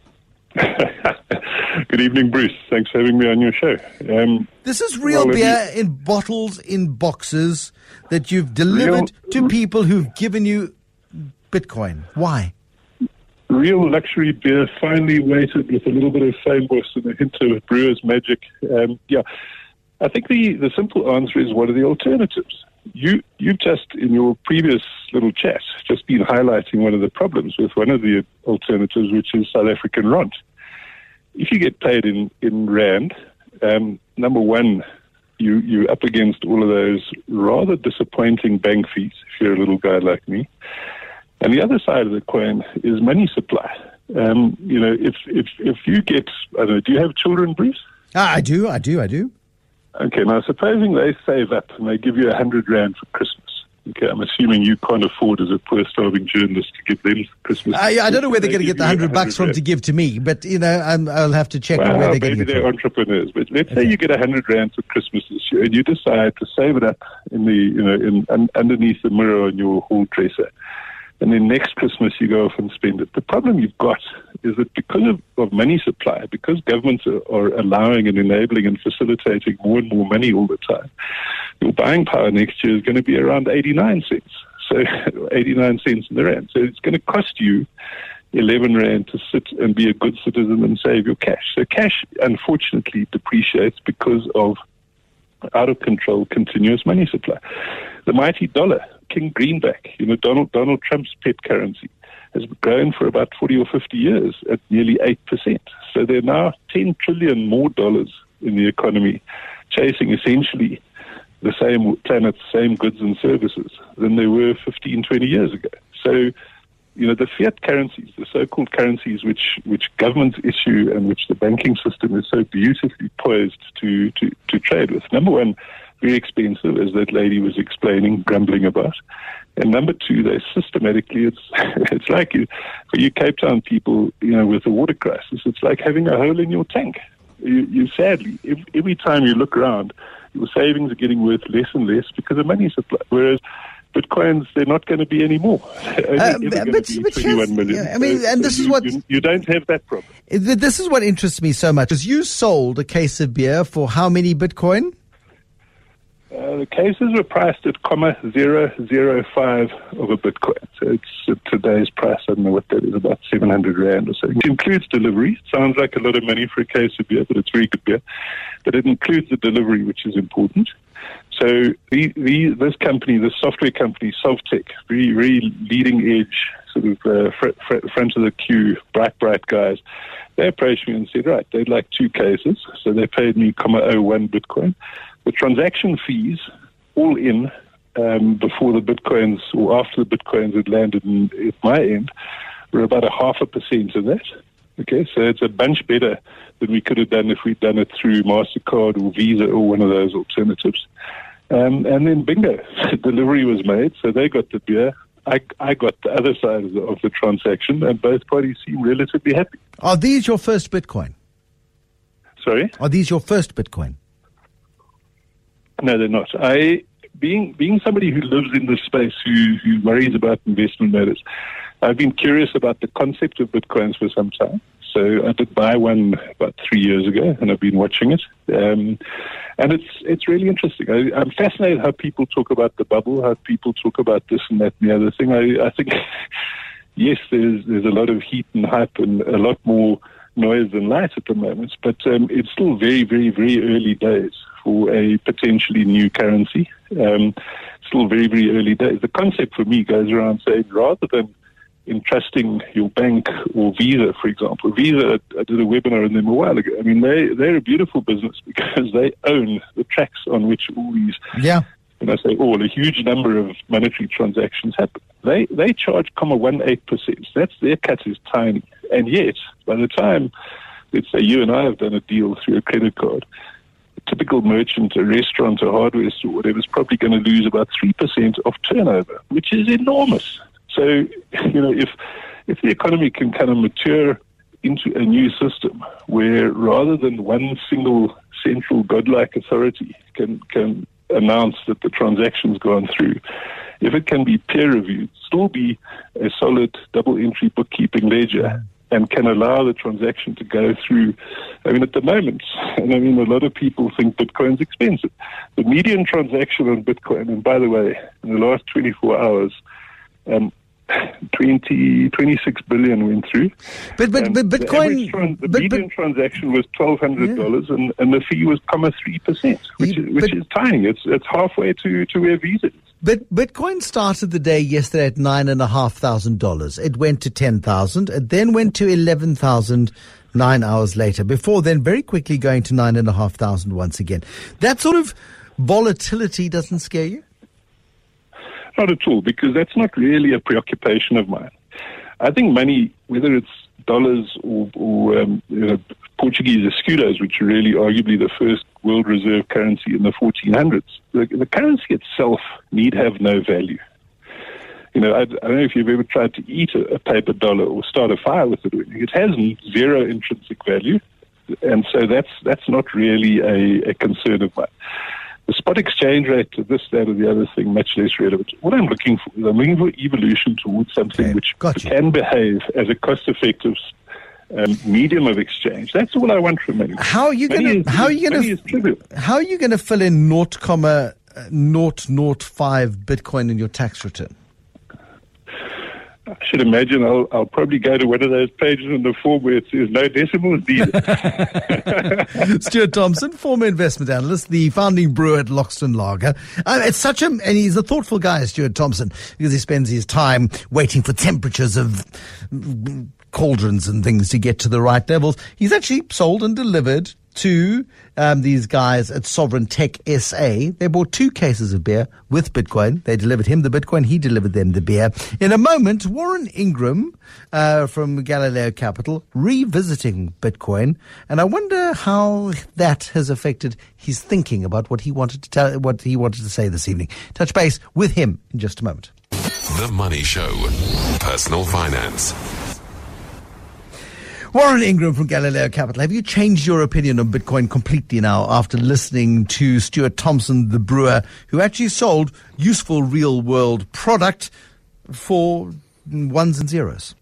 Good evening, Bruce. Thanks for having me on your show. Um, this is real well, beer you... in bottles, in boxes, that you've delivered real... to people who've given you Bitcoin. Why? Real luxury beer, finely weighted with a little bit of frameboss and a hint of brewer's magic. Um, yeah, I think the, the simple answer is, what are the alternatives? You, you've just, in your previous little chat, just been highlighting one of the problems with one of the alternatives, which is South African rand. If you get paid in, in rand, um, number one, you, you're up against all of those rather disappointing bank fees, if you're a little guy like me. And the other side of the coin is money supply. Um, you know, if, if, if you get, I don't know, do you have children, Bruce? Ah, I do, I do, I do. Okay, now supposing they save up and they give you a hundred rand for Christmas. Okay, I'm assuming you can't afford, as a poor starving journalist, to give them Christmas. Uh, yeah, I don't know where they're going to get the hundred bucks from to give to me, but you know, I'm, I'll have to check well, on where they're going to get it from. Maybe they're entrepreneurs, but let's okay. say you get a hundred rand for Christmas this year, and you decide to save it up in the, you know, in un, underneath the mirror on your hall dresser. And then next Christmas you go off and spend it. The problem you've got is that because of, of money supply, because governments are, are allowing and enabling and facilitating more and more money all the time, your buying power next year is going to be around eighty-nine cents. So eighty-nine cents in the rand. So it's going to cost you eleven rand to sit and be a good citizen and save your cash. So cash, unfortunately, depreciates because of out of control continuous money supply. The mighty dollar, King Greenback, you know, Donald Donald Trump's pet currency, has grown for about forty or fifty years at nearly eight percent. So there are now ten trillion more dollars in the economy, chasing essentially the same planet, same goods and services than they were fifteen, twenty years ago. So, you know, the fiat currencies, the so-called currencies which, which governments issue and which the banking system is so beautifully poised to, to, to trade with. Number one, very expensive, as that lady was explaining, grumbling about. And number two, they systematically, it's it's like you, for you Cape Town people, you know, with the water crisis, it's like having a hole in your tank. You, you sadly, every, every time you look around, your savings are getting worth less and less because of money supply. Whereas Bitcoins, they're not going to be anymore. Uh, but, but twenty-one million. I mean, so, and this so is you, what you, you don't have that problem. This is what interests me so much. Because you sold a case of beer for how many Bitcoin? Uh, the cases were priced at comma zero zero five of a Bitcoin. So it's at today's price. I don't know what that is, about seven hundred rand or so. It includes delivery. Sounds like a lot of money for a case of beer, but it's very good beer. But it includes the delivery, which is important. So the, the, this company, this software company, Solvtech, very, very leading edge, sort of uh, fr- fr- front of the queue, bright, bright guys, they approached me and said, right, they'd like two cases. So they paid me comma oh one Bitcoin. The transaction fees, all in, um, before the Bitcoins or after the Bitcoins had landed in, at my end, were about a half a percent of that. Okay, so it's a bunch better than we could have done if we'd done it through MasterCard or Visa or one of those alternatives. Um, and then bingo, delivery was made, so they got the beer. I, I got the other side of the, of the transaction, and both parties seem relatively happy. Are these your first Bitcoin? Sorry? Are these your first Bitcoin? No, they're not. I, being being somebody who lives in this space, who, who worries about investment matters, I've been curious about the concept of Bitcoins for some time. So I did buy one about three years ago, and I've been watching it. Um, and it's it's really interesting. I, I'm fascinated how people talk about the bubble, how people talk about this and that and the other thing. I, I think, yes, there's there's a lot of heat and hype and a lot more noise than light at the moment, but um, it's still very, very, very early days for a potentially new currency. Um, still very, very early days. The concept for me goes around saying rather than entrusting your bank or Visa, for example. Visa, I did a webinar on them a while ago. I mean, they, they're a beautiful business because they own the tracks on which all these, yeah. when I say all, a huge number of monetary transactions happen. They they charge zero point one eight percent. That's their cut is tiny. And yet, by the time, let's say you and I have done a deal through a credit card, a typical merchant, a restaurant, a hardware store, whatever, is probably going to lose about three percent of turnover, which is enormous. So, you know, if if the economy can kind of mature into a new system where rather than one single central godlike authority can can announce that the transaction's gone through, if it can be peer-reviewed, still be a solid double-entry bookkeeping ledger and can allow the transaction to go through. I mean, at the moment, and I mean, a lot of people think Bitcoin's expensive. The median transaction on Bitcoin, and by the way, in the last twenty-four hours, um, twenty, twenty-six billion went through. But but, um, but Bitcoin, the, tran- the but, median but, transaction was twelve hundred dollars, yeah. and, and the fee was comma three percent, which you, is which but, is tiny. It's it's halfway to to where Visa is. But Bitcoin started the day yesterday at nine and a half thousand dollars. It went to ten thousand. It then went to eleven thousand. Nine hours later. Before then, very quickly going to nine and a half thousand once again. That sort of volatility doesn't scare you? Not at all, because that's not really a preoccupation of mine. I think money, whether it's dollars or, or um, you know, Portuguese escudos, which are really arguably the first world reserve currency in the fourteen hundreds, the, the currency itself need have no value. You know, I, I don't know if you've ever tried to eat a, a paper dollar or start a fire with it. It has zero intrinsic value, and so that's that's not really a, a concern of mine. The spot exchange rate, this, that, or the other thing, much less relevant. What I'm looking for is I'm looking for evolution towards something okay. which gotcha. can behave as a cost-effective um, medium of exchange. That's all I want from money. How are you going to? How are you going to? How are you going to fill in naught comma naught naught five Bitcoin in your tax return? I should imagine I'll, I'll probably go to one of those pages in the form where it says no decimals needed. Stuart Thompson, former investment analyst, the founding brewer at Loxton Lager. Uh, it's such a, and he's a thoughtful guy, Stuart Thompson, because he spends his time waiting for temperatures of cauldrons and things to get to the right levels. He's actually sold and delivered to um, these guys at Sovereign Tech S A. They bought two cases of beer with Bitcoin. They delivered him the Bitcoin. He delivered them the beer. In a moment, Warren Ingram uh, from Galileo Capital revisiting Bitcoin. And I wonder how that has affected his thinking about what he wanted to tell, what he wanted to say this evening. Touch base with him in just a moment. The Money Show. Personal finance. Warren Ingram from Galileo Capital, have you changed your opinion on Bitcoin completely now after listening to Stuart Thompson, the brewer, who actually sold useful real-world product for ones and zeros?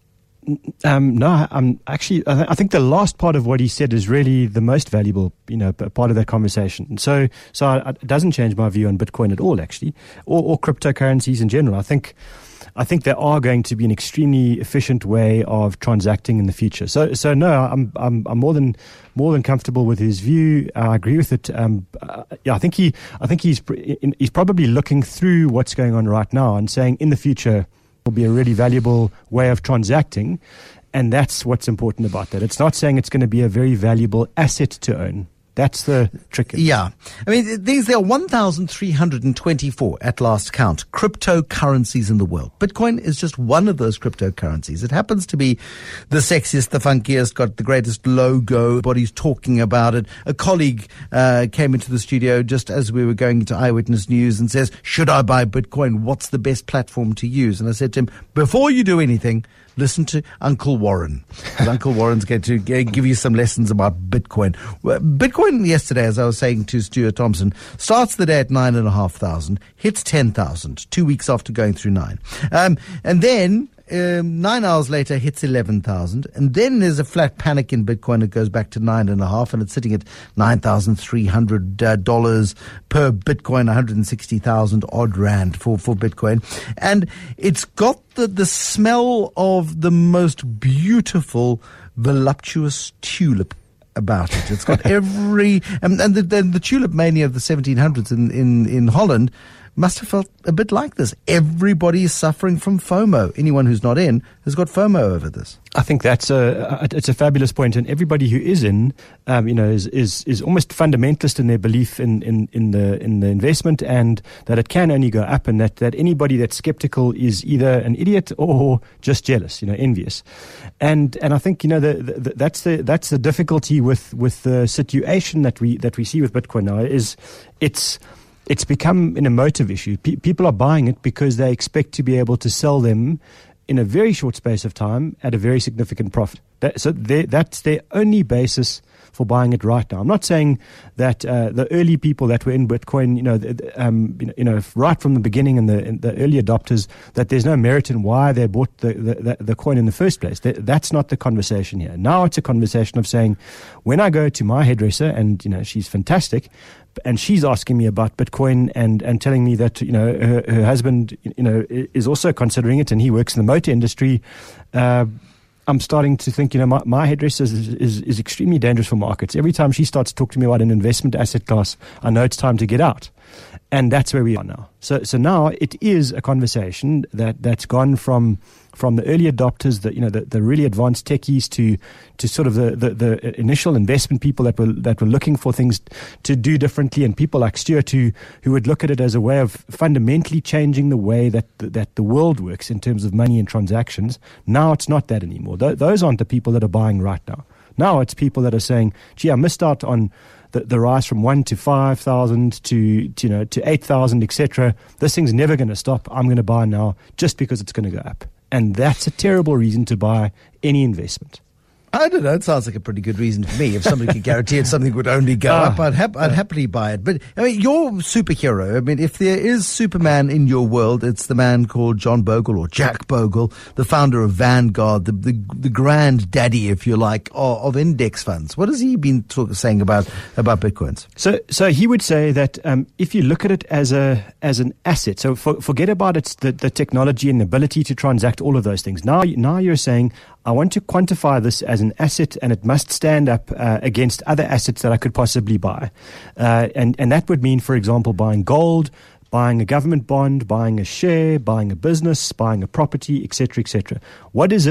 Um, no, I'm actually, I, th- I think the last part of what he said is really the most valuable, you know, p- part of that conversation. So, so I, it doesn't change my view on Bitcoin at all, actually, or, or cryptocurrencies in general. I think, I think they are going to be an extremely efficient way of transacting in the future. So, so no, I'm, I'm, I'm more than, more than comfortable with his view. I agree with it. Um, uh, yeah, I think he, I think he's, he's probably looking through what's going on right now and saying in the future will be a really valuable way of transacting. And that's what's important about that. It's not saying it's going to be a very valuable asset to own. That's the trick. Yeah. I mean, these, there are one thousand three hundred twenty-four at last count cryptocurrencies in the world. Bitcoin is just one of those cryptocurrencies. It happens to be the sexiest, the funkiest, got the greatest logo. Everybody's talking about it. A colleague uh, came into the studio just as we were going into Eyewitness News and says, should I buy Bitcoin? What's the best platform to use? And I said to him, before you do anything, listen to Uncle Warren. Because Uncle Warren's going to give you some lessons about Bitcoin. Bitcoin yesterday, as I was saying to Stuart Thompson, starts the day at nine and a half thousand, hits ten thousand, two weeks after going through nine. Um, and then Um, nine hours later hits eleven thousand, and then there's a flat panic in Bitcoin. It goes back to nine and a half, and it's sitting at nine thousand three hundred dollars per Bitcoin, one hundred sixty thousand odd rand for, for Bitcoin. And it's got the, the smell of the most beautiful, voluptuous tulip about it. It's got every, and, and the, the, the tulip mania of the seventeen hundreds in, in, in Holland must have felt a bit like this. Everybody is suffering from FOMO. Anyone who's not in has got FOMO over this. I think that's a it's a fabulous point, and everybody who is in, um, you know, is, is is almost fundamentalist in their belief in, in, in the in the investment, and that it can only go up, and that, that anybody that's skeptical is either an idiot or just jealous, you know, envious, and and I think you know the, the, that's the that's the difficulty with, with the situation that we that we see with Bitcoin now is it's. It's become an emotive issue. Pe- people are buying it because they expect to be able to sell them in a very short space of time at a very significant profit. That, so that's their only basis for buying it right now. I'm not saying that uh, the early people that were in Bitcoin, you know, um, you know, you know, right from the beginning and the, and the early adopters, that there's no merit in why they bought the, the, the coin in the first place. That, that's not the conversation here. Now it's a conversation of saying, when I go to my hairdresser, and you know, she's fantastic, and she's asking me about Bitcoin and, and telling me that, you know, her, her husband, you know, is also considering it, and he works in the motor industry. Uh, I'm starting to think, you know, my, my hairdresser is, is, is extremely dangerous for markets. Every time she starts to talk to me about an investment asset class, I know it's time to get out. And that's where we are now. So, so now it is a conversation that, that's gone from, from the early adopters, the, you know, the, the really advanced techies to, to sort of the, the, the initial investment people that were, that were looking for things to do differently, and people like Stuart who, who would look at it as a way of fundamentally changing the way that, that the world works in terms of money and transactions. Now it's not that anymore. Th- those aren't the people that are buying right now. Now it's people that are saying, gee, I missed out on the, the rise from one to five thousand to, to, you know, to eight thousand, et cetera. This thing's never going to stop. I'm going to buy now just because it's going to go up. And that's a terrible reason to buy any investment. I don't know. It sounds like a pretty good reason for me. If somebody could guarantee it, something would only go uh, up, I'd, hap- I'd uh, happily buy it. But I mean, your superhero. I mean, if there is Superman in your world, it's the man called John Bogle or Jack Bogle, the founder of Vanguard, the the, the granddaddy, if you like, of, of index funds. What has he been talk- saying about about bitcoins? So, so he would say that um, if you look at it as a as an asset, so for, forget about its the, the technology and the ability to transact all of those things. Now, now you're saying, I want to quantify this as an asset, and it must stand up uh, against other assets that I could possibly buy. Uh, and, and that would mean, for example, buying gold, buying a government bond, buying a share, buying a business, buying a property, et cetera, et cetera. What is it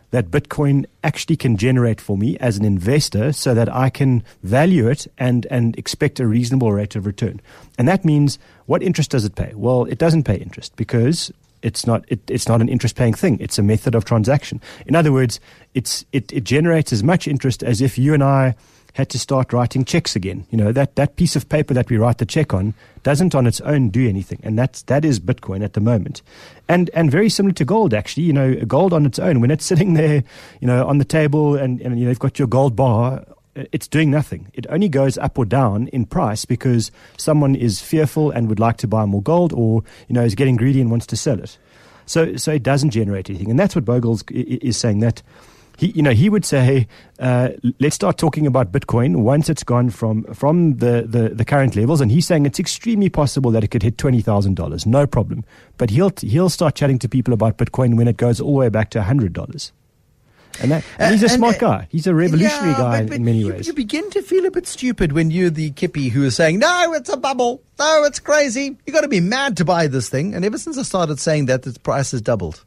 that Bitcoin actually can generate for me as an investor so that I can value it and, and expect a reasonable rate of return. And that means, what interest does it pay? Well, it doesn't pay interest because it's not it, it's not an interest-paying thing. It's a method of transaction. In other words, it's it, it generates as much interest as if you and I had to start writing checks again. You know, that, that piece of paper that we write the check on doesn't on its own do anything. And that's, that is Bitcoin at the moment. And, and very similar to gold, actually, you know, gold on its own, when it's sitting there, you know, on the table and, and you know, you've got your gold bar, it's doing nothing. It only goes up or down in price because someone is fearful and would like to buy more gold, or, you know, is getting greedy and wants to sell it. So, so it doesn't generate anything. And that's what Bogle is saying, that He, you know, he would say, uh, let's start talking about Bitcoin once it's gone from from the, the, the current levels. And he's saying it's extremely possible that it could hit twenty thousand dollars, no problem. But he'll he'll start chatting to people about Bitcoin when it goes all the way back to one hundred dollars. And, that, and he's a and, smart and, guy. He's a revolutionary yeah, guy but, but in many you, ways. You begin to feel a bit stupid when you're the kippy who is saying, no, it's a bubble. No, it's crazy. You've got to be mad to buy this thing. And ever since I started saying that, the price has doubled.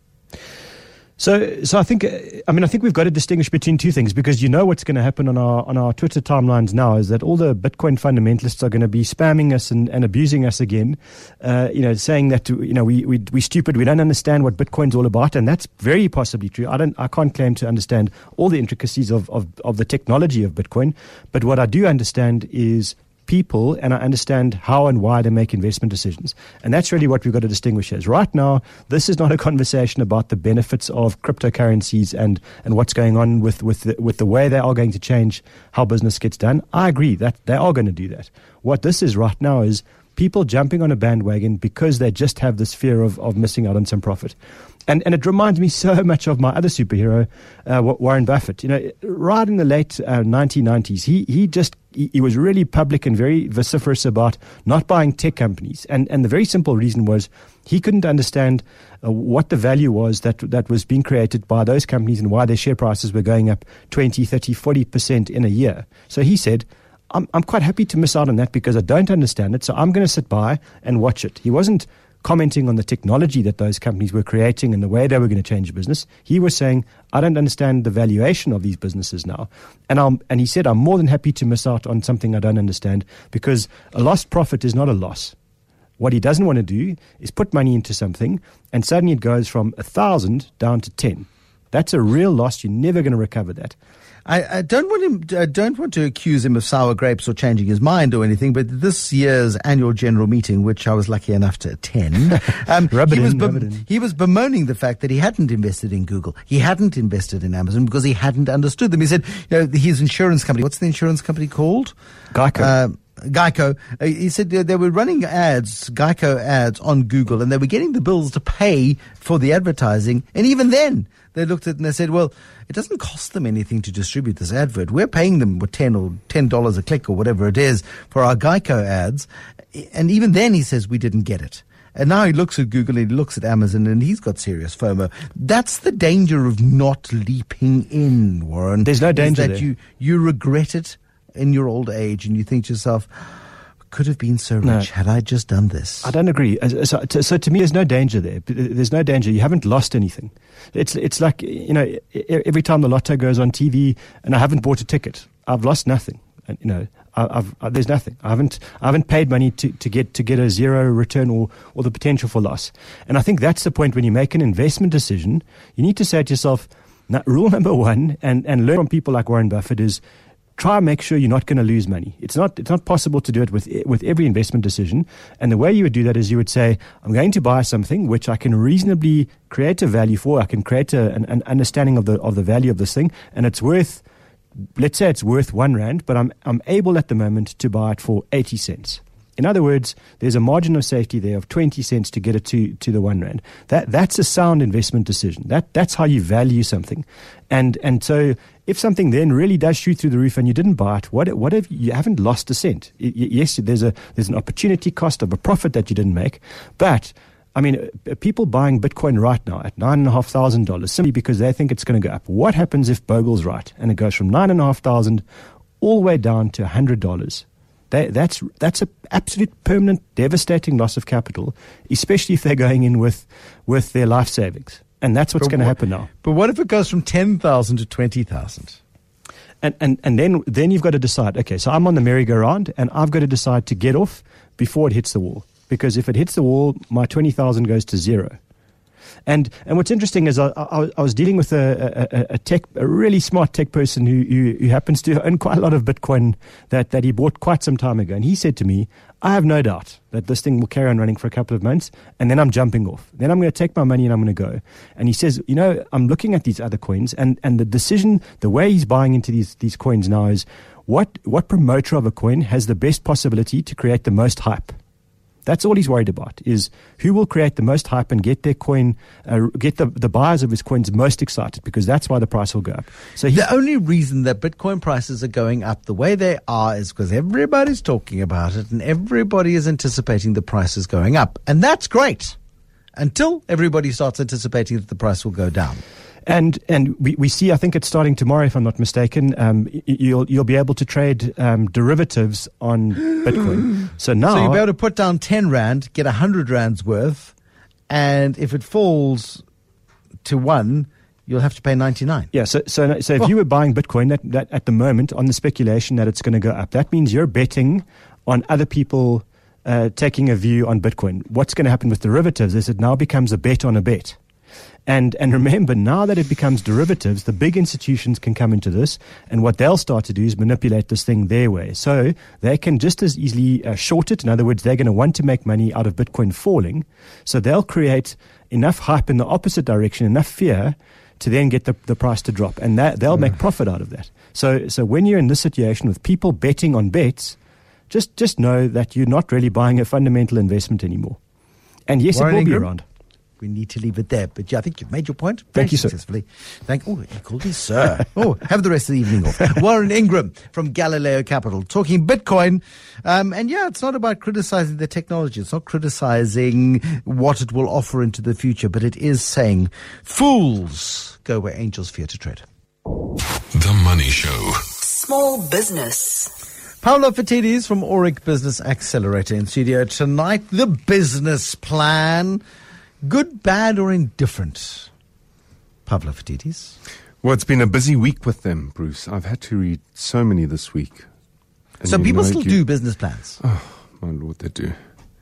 So, so I think, I mean, I think we've got to distinguish between two things, because you know what's going to happen on our on our Twitter timelines now is that all the Bitcoin fundamentalists are going to be spamming us and, and abusing us again, uh, you know, saying that, you know, we, we, we're stupid, we don't understand what Bitcoin's all about, and that's very possibly true. I don't, I can't claim to understand all the intricacies of, of, of the technology of Bitcoin, but what I do understand is people, and I understand how and why they make investment decisions. And that's really what we've got to distinguish as. Right now, this is not a conversation about the benefits of cryptocurrencies and, and what's going on with, with, the, with the way they are going to change how business gets done. I agree that they are going to do that. What this is right now is people jumping on a bandwagon because they just have this fear of, of missing out on some profit. And and it reminds me so much of my other superhero, uh, Warren Buffett. You know, right in the late uh, nineteen nineties, he he just he, he was really public and very vociferous about not buying tech companies. And and the very simple reason was he couldn't understand uh, what the value was that that was being created by those companies and why their share prices were going up twenty, thirty, forty percent in a year. So he said, I'm I'm quite happy to miss out on that because I don't understand it. So I'm going to sit by and watch it. He wasn't commenting on the technology that those companies were creating and the way they were going to change business. He was saying, I don't understand the valuation of these businesses now. And I'm, and he said, I'm more than happy to miss out on something I don't understand because a lost profit is not a loss. What he doesn't want to do is put money into something and suddenly it goes from a thousand down to ten. That's a real loss. You're never going to recover that. I, I don't want him. I don't want to accuse him of sour grapes or changing his mind or anything. But this year's annual general meeting, which I was lucky enough to attend, um, he, in, was bem- he was bemoaning the fact that he hadn't invested in Google, he hadn't invested in Amazon because he hadn't understood them. He said, you know, his insurance company. What's the insurance company called? Geico. Uh, Geico. Uh, he said they were running ads, Geico ads on Google, and they were getting the bills to pay for the advertising. And even then, they looked at it and they said, well, it doesn't cost them anything to distribute this advert. We're paying them with ten or ten dollars a click or whatever it is for our Geico ads. And even then he says we didn't get it. And now he looks at Google and he looks at Amazon and he's got serious FOMO. That's the danger of not leaping in, Warren. There's no danger that there. you you regret it in your old age and you think to yourself, could have been so rich no. had I just done this. I don't agree. So, so to me, there's no danger there. There's no danger. You haven't lost anything. It's it's like, you know, every time the lotto goes on T V and I haven't bought a ticket, I've lost nothing. And, you know, I've, I've, there's nothing. I haven't I haven't paid money to, to get to get a zero return or, or the potential for loss. And I think that's the point when you make an investment decision. You need to say to yourself, now, rule number one, and, and learn from people like Warren Buffett is, try and make sure you're not going to lose money. It's not it's not possible to do it with with every investment decision. And the way you would do that is you would say, I'm going to buy something which I can reasonably create a value for. I can create a, an, an understanding of the of the value of this thing, and it's worth, let's say it's worth one rand, but I'm I'm able at the moment to buy it for eighty cents. In other words, there's a margin of safety there of twenty cents to get it to, to the one rand. That that's a sound investment decision. That that's how you value something. And and so if something then really does shoot through the roof and you didn't buy it, what what if you haven't lost a cent? Yes, there's a there's an opportunity cost of a profit that you didn't make, but I mean, people buying Bitcoin right now at nine and a half thousand dollars simply because they think it's going to go up. What happens if Bogle's right and it goes from nine and a half thousand all the way down to a hundred dollars? That, that's that's an absolute permanent, devastating loss of capital, especially if they're going in with with their life savings. And that's what's But going to what- happen now. But what if it goes from ten thousand to twenty thousand? And, and, and then, then you've got to decide, okay, so I'm on the merry-go-round and I've got to decide to get off before it hits the wall. Because if it hits the wall, my twenty thousand goes to zero. And and what's interesting is I, I, I was dealing with a, a, a tech, a really smart tech person who, who, who happens to own quite a lot of Bitcoin that, that he bought quite some time ago. And he said to me, I have no doubt that this thing will carry on running for a couple of months, and then I'm jumping off. Then I'm going to take my money and I'm going to go. And he says, you know, I'm looking at these other coins, and, and the decision, the way he's buying into these, these coins now is what, what promoter of a coin has the best possibility to create the most hype? That's all he's worried about, is who will create the most hype and get their coin, uh, get the, the buyers of his coins most excited, because that's why the price will go up. So he, The only reason that Bitcoin prices are going up the way they are is because everybody's talking about it and everybody is anticipating the price is going up. And that's great until everybody starts anticipating that the price will go down. And and we, we see, I think it's starting tomorrow, if I'm not mistaken. Um, y- you'll you'll be able to trade um, derivatives on Bitcoin. So now, So you'll be able to put down ten rand, get one hundred rands worth, and if it falls to one, you'll have to pay ninety-nine. yeah. So so so if Oh. you were buying Bitcoin that, that at the moment on the speculation that it's going to go up, that means you're betting on other people uh, taking a view on Bitcoin. What's going to happen with derivatives is it now becomes a bet on a bet. And and remember, now that it becomes derivatives, the big institutions can come into this, and what they'll start to do is manipulate this thing their way. So they can just as easily uh, short it. In other words, they're going to want to make money out of Bitcoin falling. So they'll create enough hype in the opposite direction, enough fear, to then get the, the price to drop. And that, they'll make profit out of that. So so when you're in this situation with people betting on bets, just, just know that you're not really buying a fundamental investment anymore. And yes, Warren it will be Ingram? around. We need to leave it there. But yeah, I think you've made your point very Thank you, sir. successfully. Thank Oh, you called me sir. Oh, have the rest of the evening off. Warren Ingram from Galileo Capital talking Bitcoin. Um, and yeah, it's not about criticizing the technology. It's not criticizing what it will offer into the future, but it is saying fools go where angels fear to tread. The Money Show. Small business. Paolo Fatidis from Auric Business Accelerator in studio tonight. The business plan. Good, bad, or indifferent? Pavlo Fatidis. Well, it's been a busy week with them, Bruce. I've had to read so many this week. And So you people know, still you- do business plans. Oh, my Lord, they do.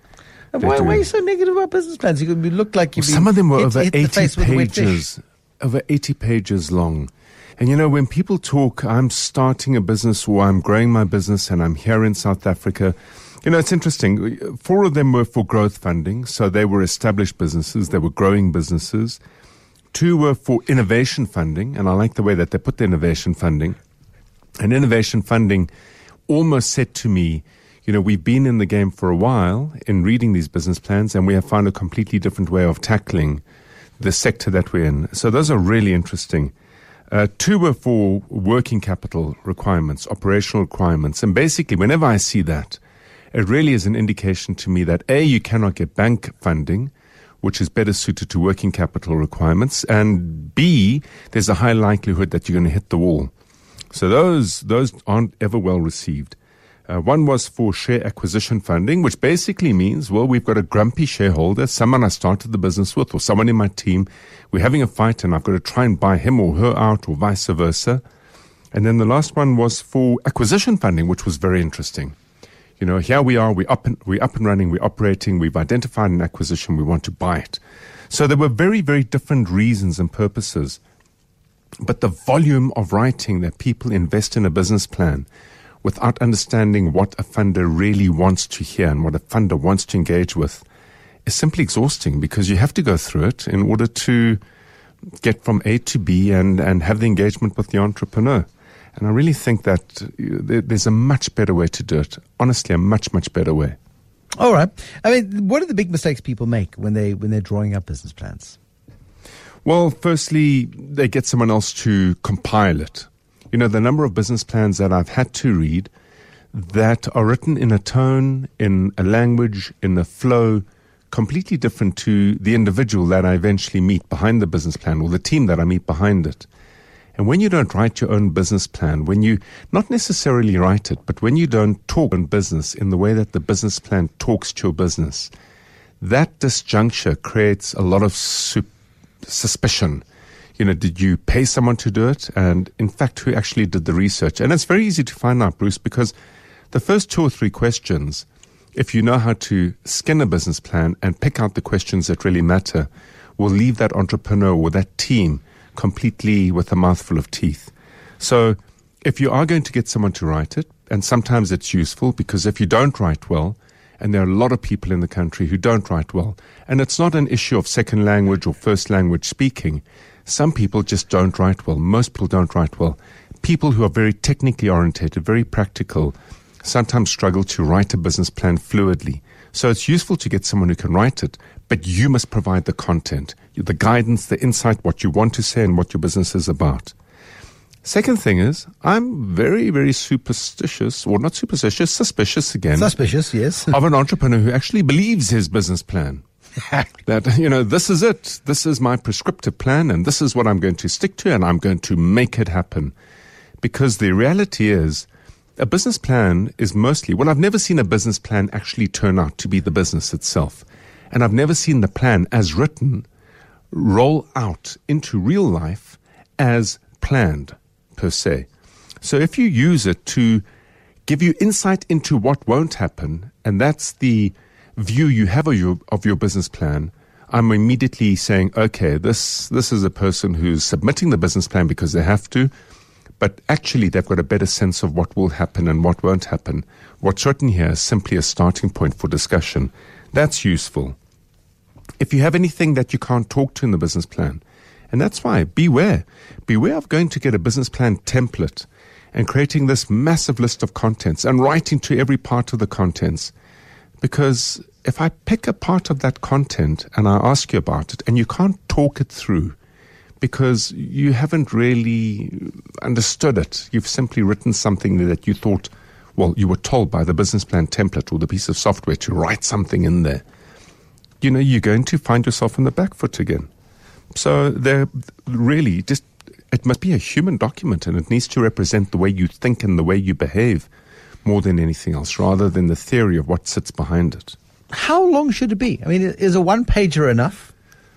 And They why, do. why are you so negative about business plans? You, you look like you. Well, some of them were hit, over hit the eighty face with a wet fish. pages, over eighty pages long. And you know, when people talk, I'm starting a business or I'm growing my business and I'm here in South Africa, you know, it's interesting. Four of them were for growth funding, so they were established businesses, they were growing businesses. Two were for innovation funding, and I like the way that they put the innovation funding. And innovation funding almost said to me, you know, we've been in the game for a while in reading these business plans, and we have found a completely different way of tackling the sector that we're in. So those are really interesting. Uh, two were for working capital requirements, operational requirements. And basically, whenever I see that, it really is an indication to me that A, you cannot get bank funding, which is better suited to working capital requirements, and B, there's a high likelihood that you're going to hit the wall. So those those aren't ever well received. Uh, one was for share acquisition funding, which basically means, well, we've got a grumpy shareholder, someone I started the business with, or someone in my team. We're having a fight, and I've got to try and buy him or her out, or vice versa. And then the last one was for acquisition funding, which was very interesting. You know, here we are, we're up and, we're up and running, we're operating, we've identified an acquisition, we want to buy it. So there were very, very different reasons and purposes. But the volume of writing that people invest in a business plan without understanding what a funder really wants to hear and what a funder wants to engage with is simply exhausting, because you have to go through it in order to get from A to B and, and have the engagement with the entrepreneur. And I really think that there's a much better way to do it. Honestly, a much, much better way. All right. I mean, what are the big mistakes people make when they when they're drawing up business plans? Well, firstly, they get someone else to compile it. You know, the number of business plans that I've had to read that are written in a tone, in a language, in a flow, completely different to the individual that I eventually meet behind the business plan, or the team that I meet behind it. And when you don't write your own business plan, when you not necessarily write it, but when you don't talk in business in the way that the business plan talks to your business, that disjuncture creates a lot of soup, suspicion. You know, did you pay someone to do it? And in fact, who actually did the research? And it's very easy to find out, Bruce, because the first two or three questions, if you know how to skin a business plan and pick out the questions that really matter, will leave that entrepreneur or that team completely with a mouthful of teeth. So if you are going to get someone to write it, and sometimes it's useful because if you don't write well, and there are a lot of people in the country who don't write well, and it's not an issue of second language or first language speaking. Some people just don't write well. Most people don't write well. People who are very technically orientated, very practical, sometimes struggle to write a business plan fluidly. So it's useful to get someone who can write it, but you must provide the content, the guidance, the insight, what you want to say and what your business is about. Second thing is, I'm very, very superstitious, or not superstitious, suspicious again. Suspicious, yes. of an entrepreneur who actually believes his business plan. That, you know, this is it. This is my prescriptive plan, and this is what I'm going to stick to, and I'm going to make it happen. Because the reality is, a business plan is mostly, well, I've never seen a business plan actually turn out to be the business itself. And I've never seen the plan as written roll out into real life as planned, per se. So if you use it to give you insight into what won't happen, and that's the view you have of your, of your business plan, I'm immediately saying, okay, this, this is a person who's submitting the business plan because they have to, but actually they've got a better sense of what will happen and what won't happen. What's written here is simply a starting point for discussion. That's useful. If you have anything that you can't talk to in the business plan, and that's why, beware. Beware of going to get a business plan template and creating this massive list of contents and writing to every part of the contents. Because if I pick a part of that content and I ask you about it and you can't talk it through because you haven't really understood it, you've simply written something that you thought, well, you were told by the business plan template or the piece of software to write something in there, you know, you're going to find yourself on the back foot again. So they're really just, it must be a human document and it needs to represent the way you think and the way you behave more than anything else, rather than the theory of what sits behind it. How long should it be? I mean, is a one-pager enough?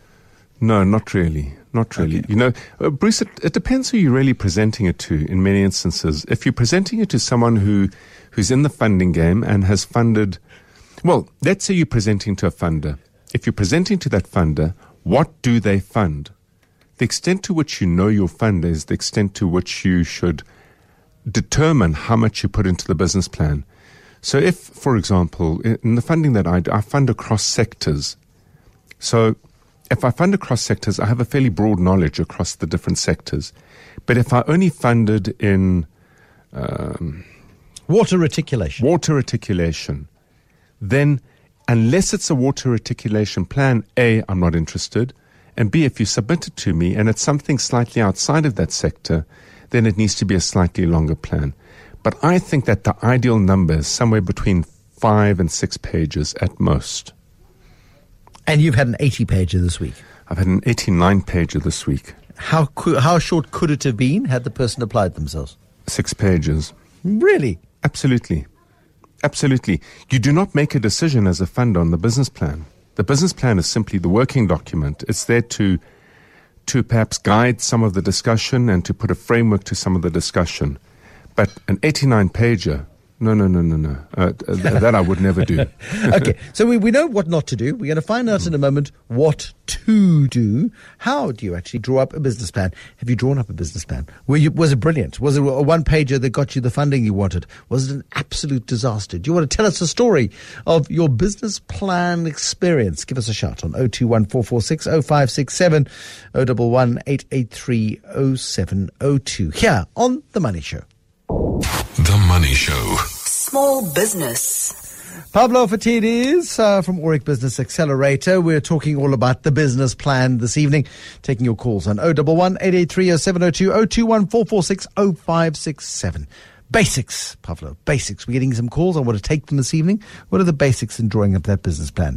No, not really. Not really. Okay. You know, uh, Bruce, it, it depends who you're really presenting it to in many instances. If you're presenting it to someone who, who's in the funding game and has funded, well, let's say you're presenting to a funder. If you're presenting to that funder, what do they fund? The extent to which you know your funder is the extent to which you should determine how much you put into the business plan. So if, for example, in the funding that I do, I fund across sectors. So if I fund across sectors, I have a fairly broad knowledge across the different sectors. But if I only funded in um, water reticulation, water reticulation, then unless it's a water reticulation plan, A, I'm not interested. And B, if you submit it to me and it's something slightly outside of that sector, then it needs to be a slightly longer plan. But I think that the ideal number is somewhere between five and six pages at most. And you've had an eighty-pager this week. I've had an eighty-nine pager this week. How co- how short could it have been had the person applied themselves? Six pages. Really? Absolutely. Absolutely. You do not make a decision as a funder on the business plan. The business plan is simply the working document. It's there to to perhaps guide some of the discussion and to put a framework to some of the discussion. But an eighty-nine pager, no, no, no, no, no. Uh, th- that I would never do. Okay, so we, we know what not to do. We're going to find out in a moment what to do. How do you actually draw up a business plan? Have you drawn up a business plan? Were you, was it brilliant? Was it a one-pager that got you the funding you wanted? Was it an absolute disaster? Do you want to tell us a story of your business plan experience? Give us a shout on oh two one four four six oh five six seven, oh one one eight eight three oh seven oh two. Here on The Money Show. The Money Show. Small business. Pablo Fatidis uh, from Auric Business Accelerator. We're talking all about the business plan this evening. Taking your calls on oh one one eight eight three oh seven oh two, oh two one four four six oh five six seven. Basics, Pablo, basics. We're getting some calls. I want to take them this evening. What are the basics in drawing up that business plan?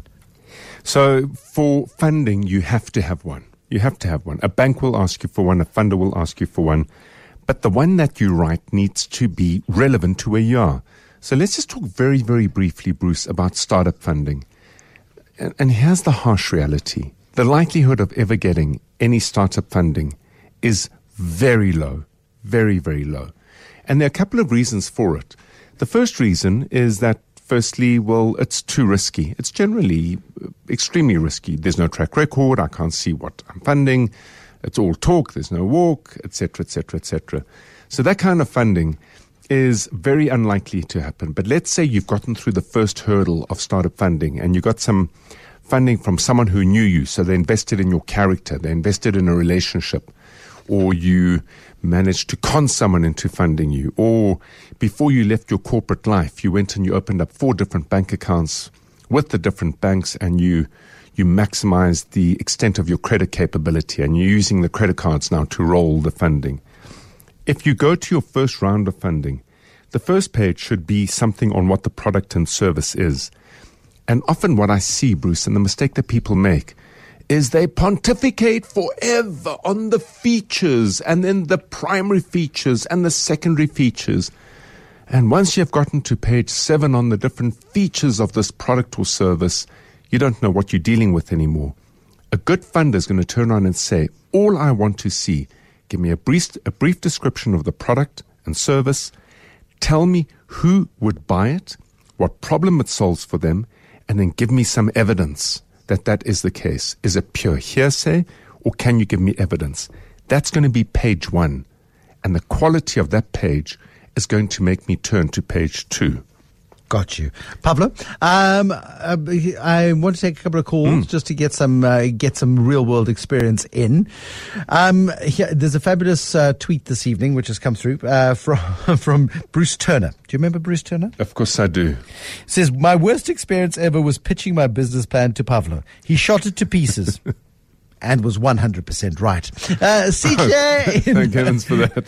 So for funding, you have to have one. You have to have one. A bank will ask you for one. A funder will ask you for one. But the one that you write needs to be relevant to where you are. So let's just talk very, very briefly, Bruce, about startup funding. And, and here's the harsh reality. the likelihood of ever getting any startup funding is very low, very, very low. And there are a couple of reasons for it. The first reason is that, firstly, well, it's too risky. It's generally extremely risky. There's no track record. I can't see what I'm funding. It's all talk. There's no walk, et cetera, et cetera, et cetera. So that kind of funding is very unlikely to happen. But let's say you've gotten through the first hurdle of startup funding and you got some funding from someone who knew you. So they invested in your character. They invested in a relationship. Or you managed to con someone into funding you. Or before you left your corporate life, you went and you opened up four different bank accounts with the different banks and you you maximized the extent of your credit capability and you're using the credit cards now to roll the funding. If you go to your first round of funding, the first page should be something on what the product and service is. And often what I see, Bruce, and the mistake that people make, is they pontificate forever on the features and then the primary features and the secondary features. And once you've gotten to page seven on the different features of this product or service, you don't know what you're dealing with anymore. A good funder is going to turn around and say, all I want to see, give me a brief, a brief description of the product and service, tell me who would buy it, what problem it solves for them, and then give me some evidence that that is the case. Is it pure hearsay, or can you give me evidence? That's going to be page one. And the quality of that page is going to make me turn to page two. Got you. Pablo, um, uh, I want to take a couple of calls mm. just to get some uh, get some real-world experience in. Um, here, there's a fabulous uh, tweet this evening which has come through uh, from, from Bruce Turner. Do you remember Bruce Turner? Of course I do. It says, my worst experience ever was pitching my business plan to Pavlo. He shot it to pieces. And was one hundred percent right. Uh, Sihle, thank heavens for that.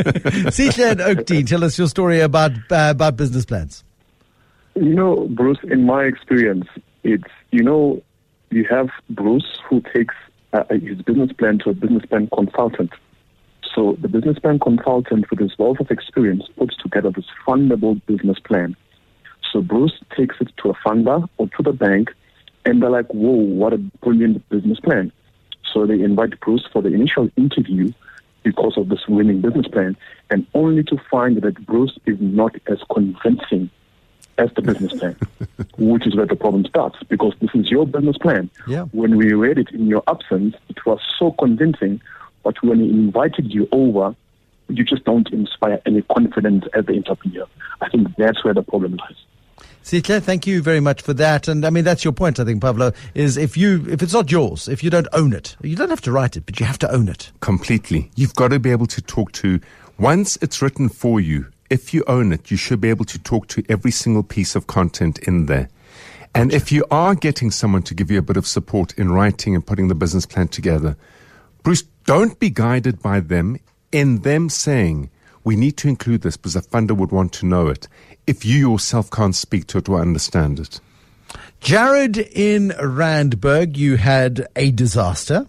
Sihle and Oakdean, tell us your story about uh, about business plans. You know, Bruce, in my experience, it's, you know, you have Bruce who takes uh, his business plan to a business plan consultant. So the business plan consultant, with his wealth of experience, puts together this fundable business plan. So Bruce takes it to a funder or to the bank, and they're like, whoa, what a brilliant business plan. So they invite Bruce for the initial interview because of this winning business plan, and only to find that Bruce is not as convincing as the business plan, which is where the problem starts, because this is your business plan. Yeah. When we read it in your absence, it was so convincing, but when he invited you over, you just don't inspire any confidence as the entrepreneur. I think that's where the problem lies. Sihle, thank you very much for that. And I mean, that's your point, I think, Pablo, is if you, if it's not yours, if you don't own it, you don't have to write it, but you have to own it. Completely. You've got to be able to talk to, once it's written for you, if you own it, you should be able to talk to every single piece of content in there. And if you are getting someone to give you a bit of support in writing and putting the business plan together, Bruce, don't be guided by them in them saying, we need to include this because a funder would want to know it, if you yourself can't speak to it or understand it. Jared in Randburg, you had a disaster.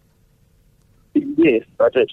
Yes, I did.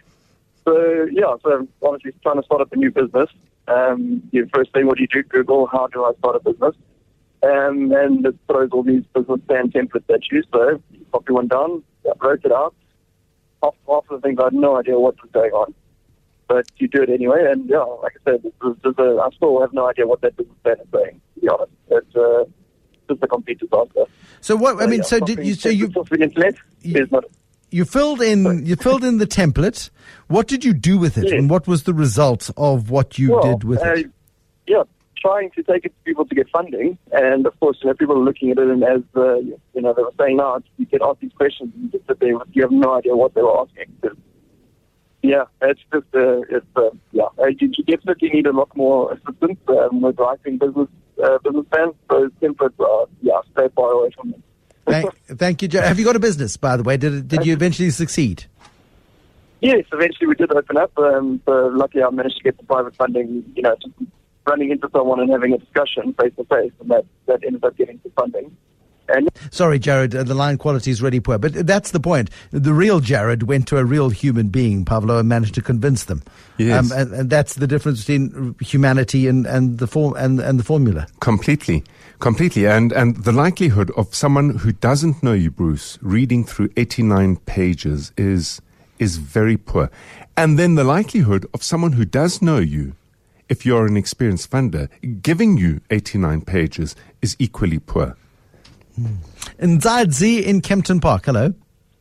So, yeah, so obviously trying to start up a new business. Um, your first thing, what do you do? Google, how do I start a business? Um, and it throws all these business plan templates at you. So you copy one down, wrote it out. Half, half of the things I had no idea what was going on. But you do it anyway. And, yeah, like I said, there's, there's a, I still have no idea what that business plan is saying, to be honest. It's uh, just a complete disaster. So what, I mean, so, so yeah, did you, so you... The internet, there's not... You filled in. You filled in the template. What did you do with it, yes. and what was the result of what you well, did with uh, it? Yeah, trying to take it to people to get funding, and of course, you know, people are looking at it, and as uh, you know, they were saying, now you get asked these questions, and you just sit there, you have no idea what they were asking. But, yeah, it's just, uh, it's uh, yeah, uh, you, you definitely need a lot more assistance um, with writing business uh, business plans. Those templates are, yeah, stay far away from them. Thank, thank you, Joe. Have you got a business, by the way? Did it, did you eventually succeed? Yes, eventually we did open up. Um, so luckily I managed to get the private funding, you know, just running into someone and having a discussion face to face, and that, that ended up getting the funding. And Sorry, Jared, uh, the line quality is really poor. But that's the point. The real Jared went to a real human being, Pavlo, and managed to convince them. Yes. Um, and, and that's the difference between humanity and, and the form and, and the formula. Completely. Completely. And, and the likelihood of someone who doesn't know you, Bruce, reading through eighty-nine pages is, is very poor. And then the likelihood of someone who does know you, if you're an experienced funder, giving you eighty-nine pages is equally poor. Nzadzi in Kempton Park. Hello.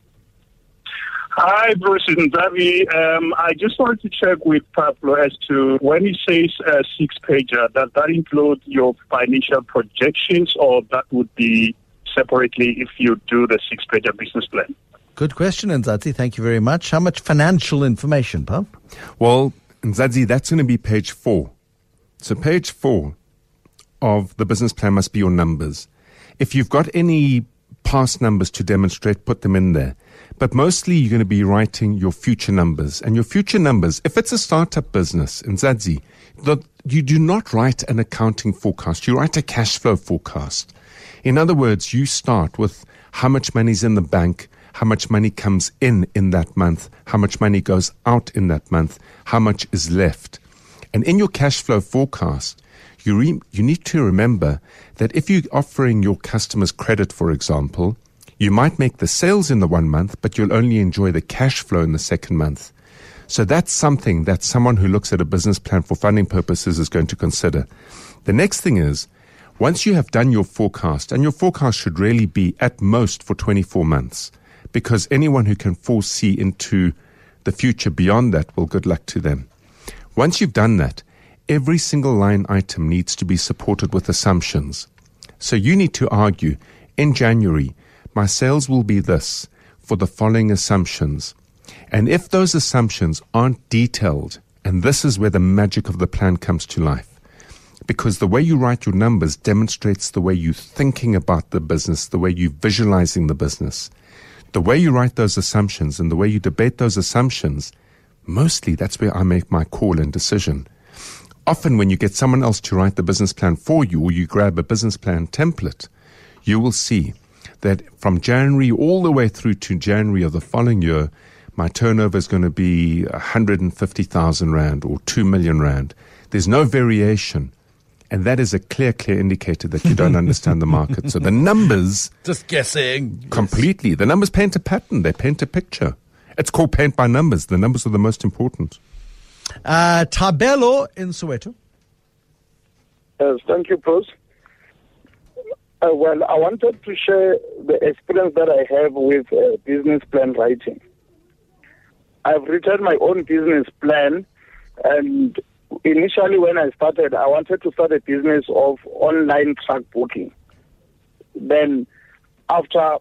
Hi, Bruce and Zavi. Um, I just wanted to check with Pablo as to when he says uh, six-pager, does that include your financial projections, or that would be separately if you do the six-pager business plan? Good question, Nzadzi. Thank you very much. How much financial information, Pav? Well, Nzadzi, that's going to be page four. So page four of the business plan must be your numbers. If you've got any past numbers to demonstrate, put them in there. But mostly you're going to be writing your future numbers. And your future numbers, if it's a startup business, Nzadzi, that you do not write an accounting forecast. You write a cash flow forecast. In other words, you start with how much money's in the bank, how much money comes in in that month, how much money goes out in that month, how much is left. And in your cash flow forecast, you re- you need to remember that if you're offering your customers credit, for example, you might make the sales in the one month, but you'll only enjoy the cash flow in the second month. So that's something that someone who looks at a business plan for funding purposes is going to consider. The next thing is, once you have done your forecast, and your forecast should really be at most for twenty-four months, because anyone who can foresee into the future beyond that, well, good luck to them. Once you've done that, every single line item needs to be supported with assumptions. So you need to argue, in January, my sales will be this for the following assumptions. And if those assumptions aren't detailed, and this is where the magic of the plan comes to life, because the way you write your numbers demonstrates the way you're thinking about the business, the way you're visualizing the business. The way you write those assumptions and the way you debate those assumptions, mostly that's where I make my call and decision. Often when you get someone else to write the business plan for you, or you grab a business plan template, you will see that from January all the way through to January of the following year, my turnover is going to be one hundred fifty thousand rand or two million rand. There's no variation. And that is a clear, clear indicator that you don't understand the market. So the numbers... Just guessing. Completely. The numbers paint a pattern. They paint a picture. It's called paint by numbers. The numbers are the most important. Uh, Tabelo in Soweto. Yes, thank you, Bruce. Uh, well, I wanted to share the experience that I have with uh, business plan writing. I've written my own business plan, and initially when I started, I wanted to start a business of online truck booking. Then after...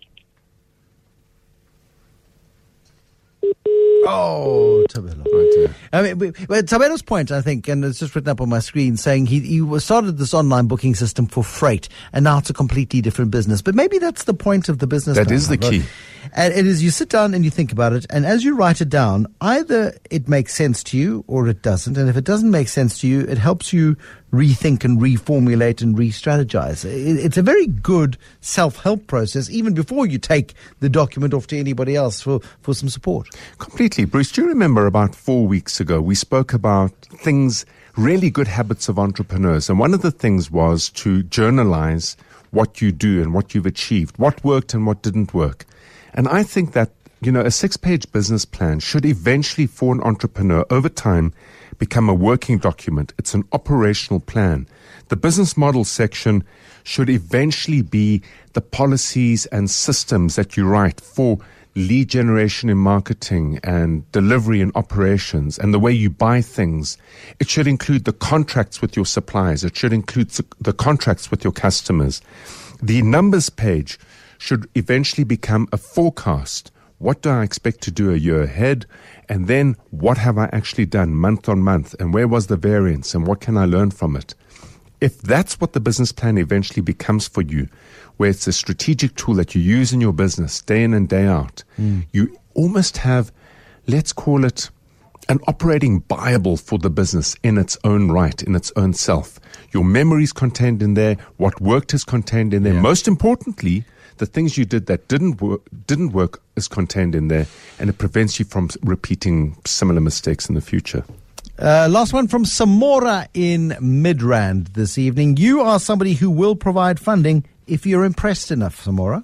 Oh, Tabelo. Right, I mean, well, Tabelo's point, I think, and it's just written up on my screen, saying he, he started this online booking system for freight, and now it's a completely different business. But maybe that's the point of the business. That plan, is the right? key. And it is, you sit down and you think about it, and as you write it down, either it makes sense to you or it doesn't. And if it doesn't make sense to you, it helps you rethink and reformulate and re-strategize. It, it's a very good self-help process, even before you take the document off to anybody else for, for some support. Completely. Bruce, do you remember about four weeks ago, we spoke about things, really good habits of entrepreneurs. And one of the things was to journalize what you do and what you've achieved, what worked and what didn't work. And I think that, you know, a six-page business plan should eventually, for an entrepreneur, over time, become a working document. It's an operational plan. The business model section should eventually be the policies and systems that you write for lead generation in marketing and delivery and operations and the way you buy things. It should include the contracts with your suppliers. It should include the contracts with your customers. The numbers page should eventually become a forecast. What do I expect to do a year ahead? And then what have I actually done month on month? And where was the variance? And what can I learn from it? If that's what the business plan eventually becomes for you, where it's a strategic tool that you use in your business day in and day out, mm. you almost have, let's call it, an operating Bible for the business in its own right, in its own self. Your memories contained in there, what worked is contained in there. Yeah. Most importantly, the things you did that didn't work, didn't work is contained in there, and it prevents you from repeating similar mistakes in the future. Uh, last one from Samora in Midrand this evening. You are somebody who will provide funding if you're impressed enough, Samora.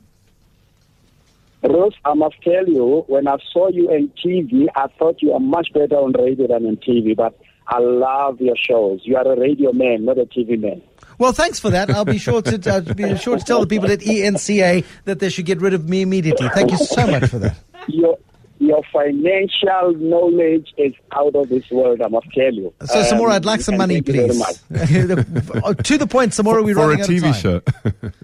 Rose, I must tell you, when I saw you on T V, I thought you are much better on radio than on T V, but I love your shows. You are a radio man, not a T V man. Well, thanks for that. I'll be sure to uh, be sure to tell the people at E N C A that they should get rid of me immediately. Thank you so much for that. Your, your financial knowledge is out of this world, I must tell you. So, um, Samora, I'd like some money, please. To the point, Samora, we're for running a T V out of time. show.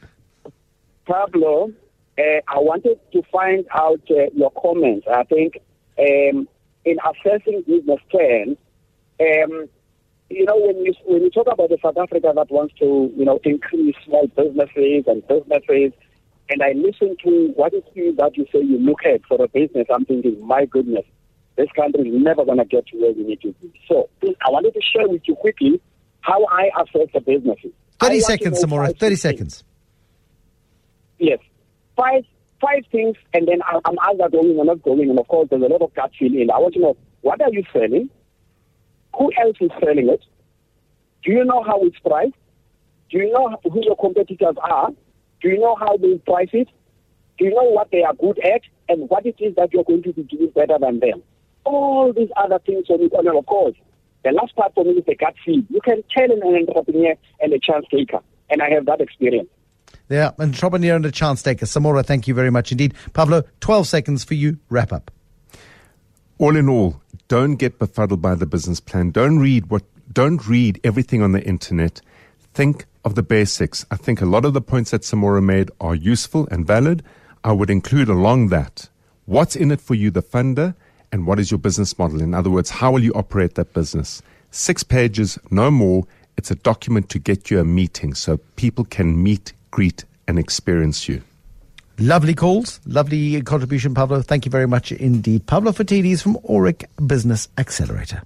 Pablo, uh, I wanted to find out uh, your comments. I think um, in assessing business plan, um, you know, when you when you talk about the South Africa that wants to, you know, increase small businesses and businesses, and I listen to what it is that you say you look at for a business, I'm thinking, my goodness, this country is never going to get to where we need to be. So I wanted to share with you quickly how I assess the businesses. Thirty seconds, Samora. Thirty seconds. Yes, five five things, and then I'm either going or not going, and of course there's a lot of gut feeling. I want to know, what are you selling? Who else is selling it? Do you know how it's priced? Do you know who your competitors are? Do you know how they price it? Do you know what they are good at and what it is that you're going to be doing better than them? All these other things on it, and of course, the last part for me is the gut feel. You can tell an entrepreneur and a chance taker, and I have that experience. Yeah, entrepreneur and a chance taker. Samora, thank you very much indeed. Pablo, twelve seconds for you. Wrap up. All in all, don't get befuddled by the business plan. Don't read what. Don't read everything on the internet. Think of the basics. I think a lot of the points that Samora made are useful and valid. I would include along that, what's in it for you, the funder, and what is your business model? In other words, how will you operate that business? Six pages, no more. It's a document to get you a meeting so people can meet, greet, and experience you. Lovely calls. Lovely contribution, Pablo. Thank you very much indeed. Pablo Phitidis from Auric Business Accelerator.